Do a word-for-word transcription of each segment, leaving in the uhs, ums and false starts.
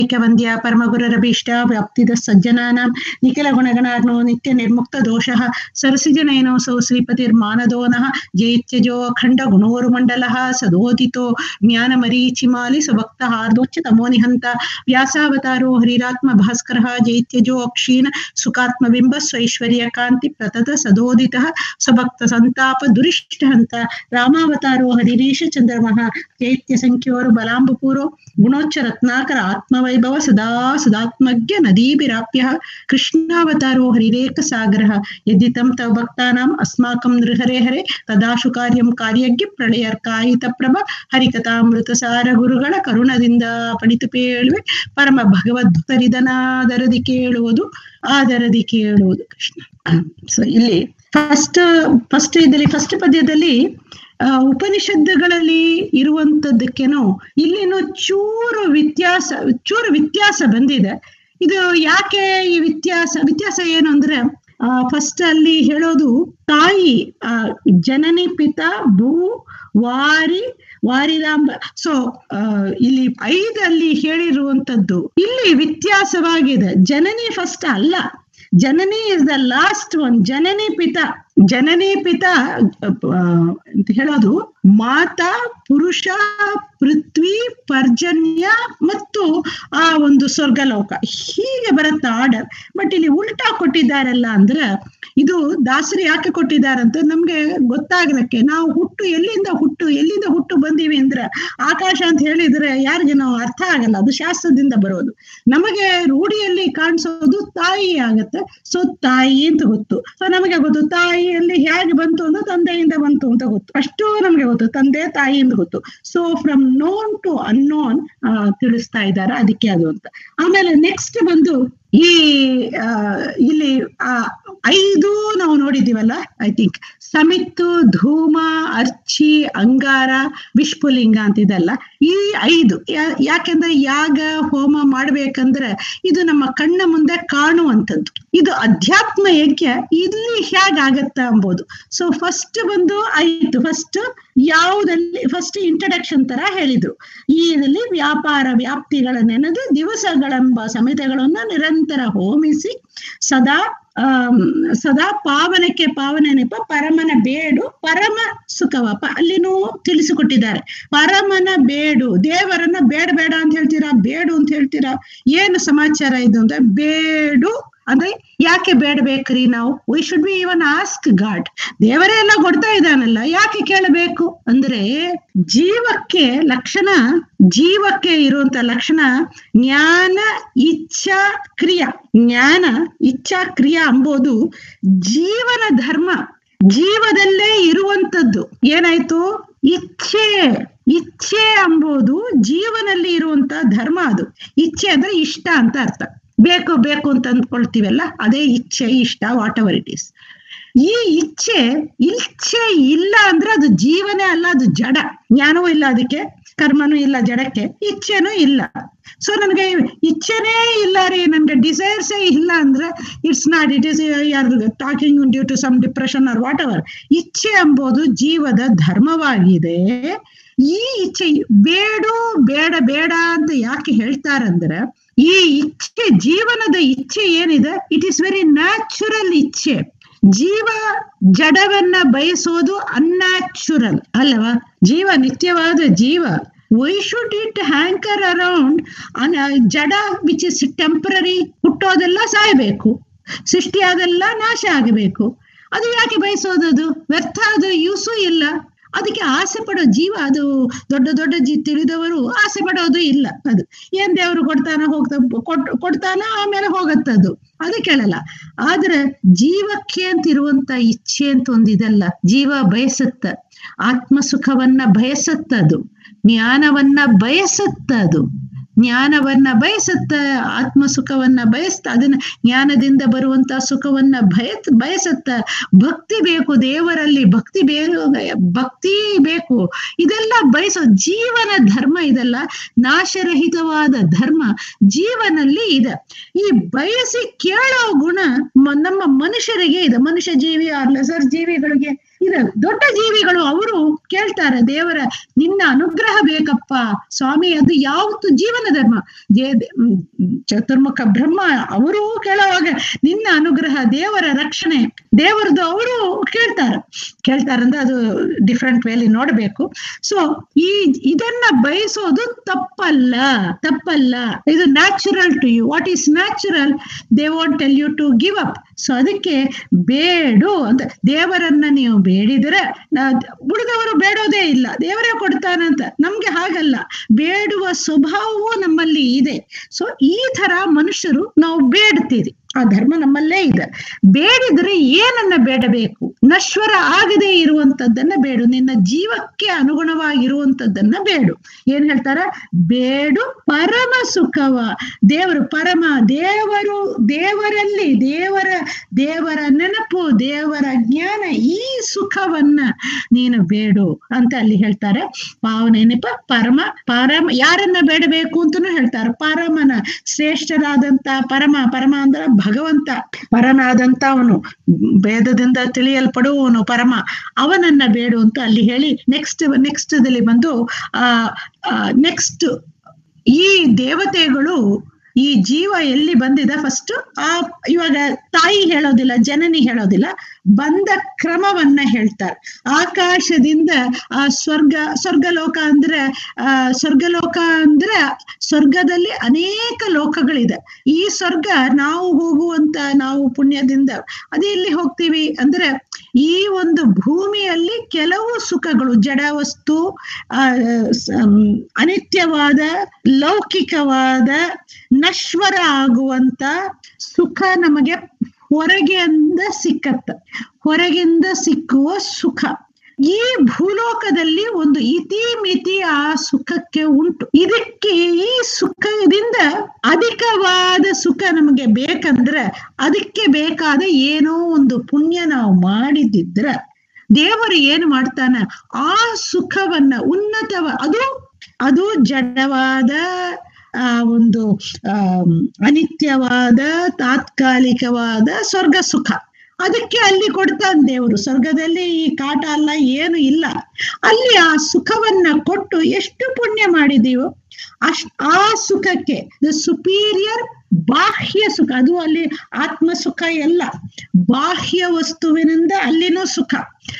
ವಂದ್ಯ ಪರಮಗುರರಭೀಷ್ಟ ವ್ಯಾಪ್ತಿದ ಸಜ್ಜನಾನಾಂ ನಿಖಿಲ ಗುಣಗಣಾರ್ನೋ ನಿತ್ಯ ನಿರ್ಮುಕ್ತ ದೋಷಃ ಸರಸಿಜನಯನೋऽಸೌ ಶ್ರೀಪತಿರ್ಮಾನದೋನಃ ಜೈತ್ಯಜೋ ಅಖಂಡ ಗುಣೋರುಮಂಡಲಃ ಸದೋದಿತೋ ಜ್ಞಾನಮರೀಚಿಮಾಲಿ ಸಭಕ್ತ ಹಾರ್ದೋಚ್ಚ ತಮೋ ನಿಹಂತ ವ್ಯಾಸಾವತಾರೋ ಹರಿರಾತ್ಮ ಭಾಸ್ಕರಃ ಜೈತ್ಯಜೋ ಅಕ್ಷೀಣ ಸುಖಾತ್ಮಬಿಂಬ ಸ್ವೈಶ್ವರ್ಯ ಕಾಂತಿ ಪ್ರತತ ಸದೋದಿತಃ ಸಭಕ್ತ ಸಂತಾಪ ದುರಿಷ್ಟ ಹಂತ ರಾಮಾವತಾರೋ ಹರಿರೀಶ ಚಂದ್ರಮಃ ಚೈತ್ಯ ಸಂಖ್ಯೋರು ಬಲಾಂಬಪೂರೋ ಗುಣೋಚ್ಚ ರತ್ನಾಕರ ಆತ್ಮವೈಭವ ಸದಾ ಸದಾತ್ಮಜ್ಞ ನದೀಭಿರಾಪ್ಯ ಕೃಷ್ಣಾವತಾರೋ ಹರಿರೇಕ ಸಾಗರ ಯದಿತಂ ತವ ಭಕ್ತಾನಾಂ ಅಸ್ಮಾಕಂ ನೃಹರೆ ಹರೆ ತದಾಶು ಕಾರ್ಯಂ ಕಾರ್ಯಜ್ಞ ಪ್ರಳಯರ್ಕಾಯಿತ ಪ್ರಭ ಹರಿಕಥಾಮೃತ ಸಾರ ಗುರುಗಳ ಕರುಣದಿಂದ ಪಣಿತು ಪೇಳುವೆ ಪರಮ ಭಗವದ್ಭಕ್ತರಿದನಾದರದಿ ಕೇಳುವುದು ಆದರದಿ ಕೇಳುವುದು. ಕೃಷ್ಣ ಸೊ ಇಲ್ಲಿ ಫಸ್ಟ್ ಫಸ್ಟ್ ಇದರಲ್ಲಿ ಫಸ್ಟ್ ಪದ್ಯದಲ್ಲಿ ಅಹ್ ಉಪನಿಷತ್ತುಗಳಲ್ಲಿ ಇರುವಂತದ್ದಕ್ಕೇನೋ ಇಲ್ಲೇನೋ ಚೂರು ವ್ಯತ್ಯಾಸ ಚೂರು ವ್ಯತ್ಯಾಸ ಬಂದಿದೆ. ಇದು ಯಾಕೆ ಈ ವ್ಯತ್ಯಾಸ ವ್ಯತ್ಯಾಸ ಏನು ಅಂದ್ರೆ ಆ ಫಸ್ಟ್ ಅಲ್ಲಿ ಹೇಳೋದು ತಾಯಿ ಆ ಜನನಿ ಪಿತ ಭೂ ವಾರಿ ವಾರಿದಾಂಬ. ಸೊ ಅಹ್ ಇಲ್ಲಿ ಐದಲ್ಲಿ ಹೇಳಿರುವಂತದ್ದು ಇಲ್ಲಿ ವ್ಯತ್ಯಾಸವಾಗಿದೆ. ಜನನಿ ಫಸ್ಟ್ ಅಲ್ಲ, ಜನನಿ ಇಸ್ ದ ಲಾಸ್ಟ್ ಒನ್. ಜನನಿ ಪಿತ ಜನನಿ ಪಿತ ಅಂತ ಹೇಳೋದು ಮಾತಾ ಪುರುಷ ಪೃಥ್ವಿ ಪರ್ಜನ್ಯ ಮತ್ತು ಆ ಒಂದು ಸ್ವರ್ಗಲೋಕ ಹೀಗೆ ಬರುತ್ತೆ ಆರ್ಡರ್. ಬಟ್ ಇಲ್ಲಿ ಉಲ್ಟಾ ಕೊಟ್ಟಿದ್ದಾರಲ್ಲ ಅಂದ್ರೆ ಇದು ದಾಸರು ಯಾಕೆ ಕೊಟ್ಟಿದ್ದಾರಂತ ನಮ್ಗೆ ಗೊತ್ತಾಗದಕ್ಕೆ. ನಾವು ಹುಟ್ಟು ಎಲ್ಲಿಂದ ಹುಟ್ಟು ಎಲ್ಲಿಂದ ಹುಟ್ಟು ಬಂದೀವಿ ಅಂದ್ರೆ ಆಕಾಶ ಅಂತ ಹೇಳಿದ್ರೆ ಯಾರಿಗೆ ನಾವು ಅರ್ಥ ಆಗಲ್ಲ, ಅದು ಶಾಸ್ತ್ರದಿಂದ ಬರೋದು. ನಮಗೆ ರೂಢಿಯಲ್ಲಿ ಕಾಣಿಸೋದು ತಾಯಿ ಆಗತ್ತೆ. ಸೊ ತಾಯಿ ಅಂತ ಗೊತ್ತು. ಸೊ ನಮಗೆ ಗೊತ್ತು ತಾಯಿಯಲ್ಲಿ ಹೇಗೆ ಬಂತು ಅಂದ್ರೆ ತಂದೆಯಿಂದ ಬಂತು ಅಂತ ಗೊತ್ತು, ಅಷ್ಟು ನಮ್ಗೆ ಗೊತ್ತು. ತಂದೆ ತಾಯಿಯಿಂದ ಗೊತ್ತು. So from known to unknown ತಿಳಿಸ್ತಾ ಇದ್ದಾರೆ, ಅದಕ್ಕೆ ಅದು ಅಂತ. ಆಮೇಲೆ ನೆಕ್ಸ್ಟ್ ಬಂದು ಈ ಆ ಇಲ್ಲಿ ಆ ಐದು ನಾವು ನೋಡಿದೀವಲ್ಲ, ಐ ಥಿಂಕ್ ಸಮಿತ್ತು ಧೂಮ ಅರ್ಚಿ ಅಂಗಾರ ವಿಷ್ಪುಲಿಂಗ ಅಂತಿದೆಲ್ಲ ಈ ಐದು ಯಾಕೆಂದ್ರೆ ಯಾಗ ಹೋಮ ಮಾಡ್ಬೇಕಂದ್ರೆ ಇದು ನಮ್ಮ ಕಣ್ಣ ಮುಂದೆ ಕಾಣುವಂಥದ್ದು. ಇದು ಅಧ್ಯಾತ್ಮ ಯಜ್ಞ ಇಲ್ಲಿ ಹೇಗಾಗತ್ತ ಅಂಬೋದು. ಸೊ ಫಸ್ಟ್ ಬಂದು ಐದು ಫಸ್ಟ್ ಯಾವುದಲ್ಲಿ ಫಸ್ಟ್ ಇಂಟ್ರಡಕ್ಷನ್ ತರ ಹೇಳಿದ್ರು. ಈ ಇದರಲ್ಲಿ ವ್ಯಾಪಾರ ವ್ಯಾಪ್ತಿಗಳ ನೆನೆದು ದಿವಸಗಳೆಂಬ ಸಮಿತಿಗಳನ್ನ ನಿರಂತರ ಹೋಮಿಸಿ ಸದಾ ಆ ಸದಾ ಪಾವನಕ್ಕೆ ಪಾವನ ನೆಪ ಪರಮನ ಬೇಡು ಪರಮ ಸುಖವಪ್ಪ ಅಲ್ಲಿನೂ ತಿಳಿಸಿಕೊಟ್ಟಿದ್ದಾರೆ. ಪರಮನ ಬೇಡು, ದೇವರನ್ನ ಬೇಡ ಬೇಡ ಅಂತ ಹೇಳ್ತೀರಾ, ಬೇಡು ಅಂತ ಹೇಳ್ತೀರಾ, ಏನು ಸಮಾಚಾರ ಇದು ಅಂದ್ರೆ ಬೇಡು ಅಂದ್ರೆ ಯಾಕೆ ಬೇಡಬೇಕ್ರಿ ನಾವು? We should be even ask god. ದೇವರೇ ಎಲ್ಲ ಕೊಡ್ತಾ ಇದ್ದಾನಲ್ಲ, ಯಾಕೆ ಕೇಳಬೇಕು ಅಂದ್ರೆ ಜೀವಕ್ಕೆ ಲಕ್ಷಣ, ಜೀವಕ್ಕೆ ಇರುವಂತ ಲಕ್ಷಣ ಜ್ಞಾನ ಇಚ್ಛಾ ಕ್ರಿಯಾ. ಜ್ಞಾನ ಇಚ್ಛಾ ಕ್ರಿಯಾ ಎಂಬುದು ಜೀವನ ಧರ್ಮ, ಜೀವದಲ್ಲೇ ಇರುವಂತದ್ದು. ಏನಾಯ್ತು? ಇಚ್ಛೆ. ಇಚ್ಛೆ ಎಂಬುದು ಜೀವನಲ್ಲಿ ಇರುವಂತ ಧರ್ಮ. ಅದು ಇಚ್ಛೆ ಅಂದ್ರೆ ಇಷ್ಟ ಅಂತ ಅರ್ಥ. ಬೇಕು ಬೇಕು ಅಂತ ಅಂದ್ಕೊಳ್ತೀವಲ್ಲ, ಅದೇ ಇಚ್ಛೆ, ಇಷ್ಟ, ವಾಟ್ ಎವರ್ ಇಟ್ ಈಸ್. ಈ ಇಚ್ಛೆ ಇಚ್ಛೆ ಇಲ್ಲ ಅಂದ್ರೆ ಅದು ಜೀವನೇ ಅಲ್ಲ, ಅದು ಜಡ. ಜ್ಞಾನವೂ ಇಲ್ಲ ಅದಕ್ಕೆ, ಕರ್ಮನೂ ಇಲ್ಲ ಜಡಕ್ಕೆ, ಇಚ್ಛೆನೂ ಇಲ್ಲ. ಸೊ ನನ್ಗೆ ಇಚ್ಛೆನೇ ಇಲ್ಲ ರೀ, ನನ್ಗೆ ಡಿಸೈರ್ಸೇ ಇಲ್ಲ ಅಂದ್ರೆ ಇಟ್ಸ್ ನಾಟ್, ಇಟ್ ಇಸ್ ಯಾರ್ talking due to some depression R what ever. ಇಚ್ಛೆ ಎಂಬುದು ಜೀವದ ಧರ್ಮವಾಗಿದೆ. ಈ ಇಚ್ಛೆ ಬೇಡು ಬೇಡ ಬೇಡ ಅಂತ ಯಾಕೆ ಹೇಳ್ತಾರಂದ್ರೆ ಈ ಇಚ್ಛೆ, ಜೀವನದ ಇಚ್ಛೆ ಏನಿದೆ, ಇಟ್ ಈಸ್ ವೆರಿ ನ್ಯಾಚುರಲ್ ಇಚ್ಛೆ. ಜೀವ ಜಡವನ್ನ ಬಯಸೋದು ಅನ್ಯಾಚುರಲ್ ಅಲ್ಲವಾ? ಜೀವ ನಿತ್ಯವಾದ ಜೀವ. Why should it anchor around ಜಡ ವಿಚ್ ಇಸ್ ಟೆಂಪರರಿ? ಹುಟ್ಟೋದೆಲ್ಲ ಸಾಯ್ಬೇಕು, ಸೃಷ್ಟಿಯಾದೆಲ್ಲ ನಾಶ ಆಗಬೇಕು. ಅದು ಯಾಕೆ ಬಯಸೋದದು? ವ್ಯರ್ಥ, ಅದು ಯೂಸು ಇಲ್ಲ. ಅದಕ್ಕೆ ಆಸೆ ಪಡೋ ಜೀವ, ಅದು ದೊಡ್ಡ ದೊಡ್ಡ ಜಿ ತಿಳಿದವರು ಆಸೆ ಪಡೋದು ಇಲ್ಲ. ಅದು ಏನ್ ದೇವ್ರು ಕೊಡ್ತಾನ ಹೋಗ್ತಾ ಕೊಟ್ ಕೊಡ್ತಾನ ಆಮೇಲೆ ಹೋಗತ್ತದು, ಅದು ಕೇಳಲ್ಲ. ಆದ್ರೆ ಜೀವಕ್ಕೆ ಅಂತ ಇರುವಂತ ಇಚ್ಛೆ ಅಂತ ಒಂದಿದಲ್ಲ, ಜೀವ ಬಯಸುತ್ತ, ಆತ್ಮ ಸುಖವನ್ನ ಬಯಸುತ್ತದು, ಜ್ಞಾನವನ್ನ ಬಯಸುತ್ತದು, ಜ್ಞಾನವನ್ನ ಬಯಸುತ್ತ, ಆತ್ಮ ಸುಖವನ್ನ ಬಯಸ್ತ, ಅದನ್ನ ಜ್ಞಾನದಿಂದ ಬರುವಂತ ಸುಖವನ್ನ ಬಯ ಬಯಸುತ್ತ. ಭಕ್ತಿ ಬೇಕು, ದೇವರಲ್ಲಿ ಭಕ್ತಿ ಬೇಕು, ಭಕ್ತಿ ಬೇಕು, ಇದೆಲ್ಲ ಬಯಸೋ ಜೀವನ ಧರ್ಮ. ಇದೆಲ್ಲ ನಾಶರಹಿತವಾದ ಧರ್ಮ ಜೀವನಲ್ಲಿ ಇದೆ. ಈ ಬಯಸಿ ಕೇಳೋ ಗುಣ ನಮ್ಮ ಮನುಷ್ಯರಿಗೆ ಇದೆ. ಮನುಷ್ಯ ಜೀವಿ ಆರ್ ಲೆಸರ್ ಜೀವಿಗಳಿಗೆ ಇದು ದೊಡ್ಡ ಜೀವಿಗಳು ಅವರು ಕೇಳ್ತಾರೆ ದೇವರ ನಿನ್ನ ಅನುಗ್ರಹ ಬೇಕಪ್ಪ ಸ್ವಾಮಿ. ಅದು ಯಾವತ್ತು ಜೀವನ ಧರ್ಮ. ಜೇ ಚತುರ್ಮುಖ ಬ್ರಹ್ಮ ಅವರು ಕೇಳುವಾಗ ನಿನ್ನ ಅನುಗ್ರಹ, ದೇವರ ರಕ್ಷಣೆ, ದೇವರದು ಅವರು ಕೇಳ್ತಾರೆ. ಕೇಳ್ತಾರಂದ್ರೆ ಅದು ಡಿಫ್ರೆಂಟ್ ವೇಲಿ ನೋಡ್ಬೇಕು. ಸೊ ಈ ಇದನ್ನ ಬಯಸೋದು ತಪ್ಪಲ್ಲ, ತಪ್ಪಲ್ಲ. ಇದು natural to you. What is natural they want tell you to give up. So ಅದಕ್ಕೆ ಬೇಡು ಅಂತ. ದೇವರನ್ನ ನೀವು ಬೇಡಿದರೆ ಉಳಿದವರು ಬೇಡೋದೇ ಇಲ್ಲ, ದೇವರೇ ಕೊಡ್ತಾನಂತ. ನಮ್ಗೆ ಹಾಗಲ್ಲ, ಬೇಡುವ ಸ್ವಭಾವವು ನಮ್ಮಲ್ಲಿ ಇದೆ. ಸೊ ಈ ತರ ಮನುಷ್ಯರು ನಾವು ಬೇಡ್ತೀರಿ, ಆ ಧರ್ಮ ನಮ್ಮಲ್ಲೇ ಇದೆ. ಬೇಡಿದ್ರೆ ಏನನ್ನ ಬೇಡಬೇಕು? ನಶ್ವರ ಆಗದೆ ಇರುವಂತದ್ದನ್ನ ಬೇಡು, ನಿನ್ನ ಜೀವಕ್ಕೆ ಅನುಗುಣವಾಗಿರುವಂತದ್ದನ್ನ ಬೇಡು. ಏನ್ ಹೇಳ್ತಾರ? ಬೇಡು ಪರಮ ಸುಖವ. ದೇವರು ಪರಮ, ದೇವರು, ದೇವರಲ್ಲಿ ದೇವರ ದೇವರ ನೆನಪು, ದೇವರ ಜ್ಞಾನ, ಈ ಸುಖವನ್ನ ನೀನು ಬೇಡು ಅಂತ ಅಲ್ಲಿ ಹೇಳ್ತಾರೆ. ಪಾವ ನೆನಪ ಪರಮ, ಪರಮ ಯಾರನ್ನ ಬೇಡಬೇಕು ಅಂತನೂ ಹೇಳ್ತಾರೆ. ಪರಮನ, ಶ್ರೇಷ್ಠರಾದಂತ ಪರಮ, ಪರಮ ಅಂದ್ರ ಭಗವಂತ, ಪರನಾದಂತ ಅವನು, ವೇದದಿಂದ ತಿಳಿಯಲ್ಪಡುವವನು ಪರಮ, ಅವನನ್ನ ಬೇಡು ಅಂತ ಅಲ್ಲಿ ಹೇಳಿ ನೆಕ್ಸ್ಟ್ ನೆಕ್ಸ್ಟ್ ದಲ್ಲಿ ಬಂದು ಆ ನೆಕ್ಸ್ಟ್ ಈ ದೇವತೆಗಳು ಈ ಜೀವ ಎಲ್ಲಿ ಬಂದಿದೆ ಫಸ್ಟ್ ಆ ಇವಾಗ ತಾಯಿ ಹೇಳೋದಿಲ್ಲ, ಜನನಿ ಹೇಳೋದಿಲ್ಲ, ಬಂದ ಕ್ರಮವನ್ನ ಹೇಳ್ತಾರೆ. ಆಕಾಶದಿಂದ ಆ ಸ್ವರ್ಗ, ಸ್ವರ್ಗಲೋಕ ಅಂದ್ರೆ ಆ ಸ್ವರ್ಗಲೋಕ ಅಂದ್ರೆ ಸ್ವರ್ಗದಲ್ಲಿ ಅನೇಕ ಲೋಕಗಳಿದೆ. ಈ ಸ್ವರ್ಗ ನಾವು ಹೋಗುವಂತ, ನಾವು ಪುಣ್ಯದಿಂದ ಅದೇ ಎಲ್ಲಿ ಹೋಗ್ತೀವಿ ಅಂದ್ರೆ ಈ ಒಂದು ಭೂಮಿಯಲ್ಲಿ ಕೆಲವು ಸುಖಗಳು, ಜಡ ವಸ್ತು, ಆ ಅನಿತ್ಯವಾದ, ಲೌಕಿಕವಾದ, ನಶ್ವರ ಆಗುವಂತ ಸುಖ ನಮಗೆ ಹೊರಗಿಂದ ಸಿಕ್ಕತ್ತ, ಹೊರಗಿಂದ ಸಿಕ್ಕುವ ಸುಖ. ಈ ಭೂಲೋಕದಲ್ಲಿ ಒಂದು ಇತಿ ಮಿತಿ ಆ ಸುಖಕ್ಕೆ ಉಂಟು. ಇದಕ್ಕೆ ಈ ಸುಖದಿಂದ ಅಧಿಕವಾದ ಸುಖ ನಮಗೆ ಬೇಕಂದ್ರೆ ಅದಕ್ಕೆ ಬೇಕಾದ ಏನೋ ಒಂದು ಪುಣ್ಯ ನಾವು ಮಾಡಿದ್ದಿದ್ರೆ ದೇವರು ಏನು ಮಾಡ್ತಾನ, ಆ ಸುಖವನ್ನ ಉನ್ನತವ, ಅದು ಅದು ಜಡವಾದ ಆ ಒಂದು ಆ ಅನಿತ್ಯವಾದ ತಾತ್ಕಾಲಿಕವಾದ ಸ್ವರ್ಗ ಸುಖ, ಅದಕ್ಕೆ ಅಲ್ಲಿ ಕೊಡ್ತಾನೆ ದೇವರು. ಸ್ವರ್ಗದಲ್ಲಿ ಈ ಕಾಟ ಅಲ್ಲ, ಏನು ಇಲ್ಲ. ಅಲ್ಲಿ ಆ ಸುಖವನ್ನ ಕೊಟ್ಟು ಎಷ್ಟು ಪುಣ್ಯ ಮಾಡಿದೀವೋ ಅಷ್ಟ ಆ ಸುಖಕ್ಕೆ ದ ಸುಪೀರಿಯರ್ ಬಾಹ್ಯ ಸುಖ, ಅದು ಅಲ್ಲಿ ಆತ್ಮ ಸುಖ ಎಲ್ಲ, ಬಾಹ್ಯ ವಸ್ತುವಿನಿಂದ ಅಲ್ಲಿನೂ ಸುಖ.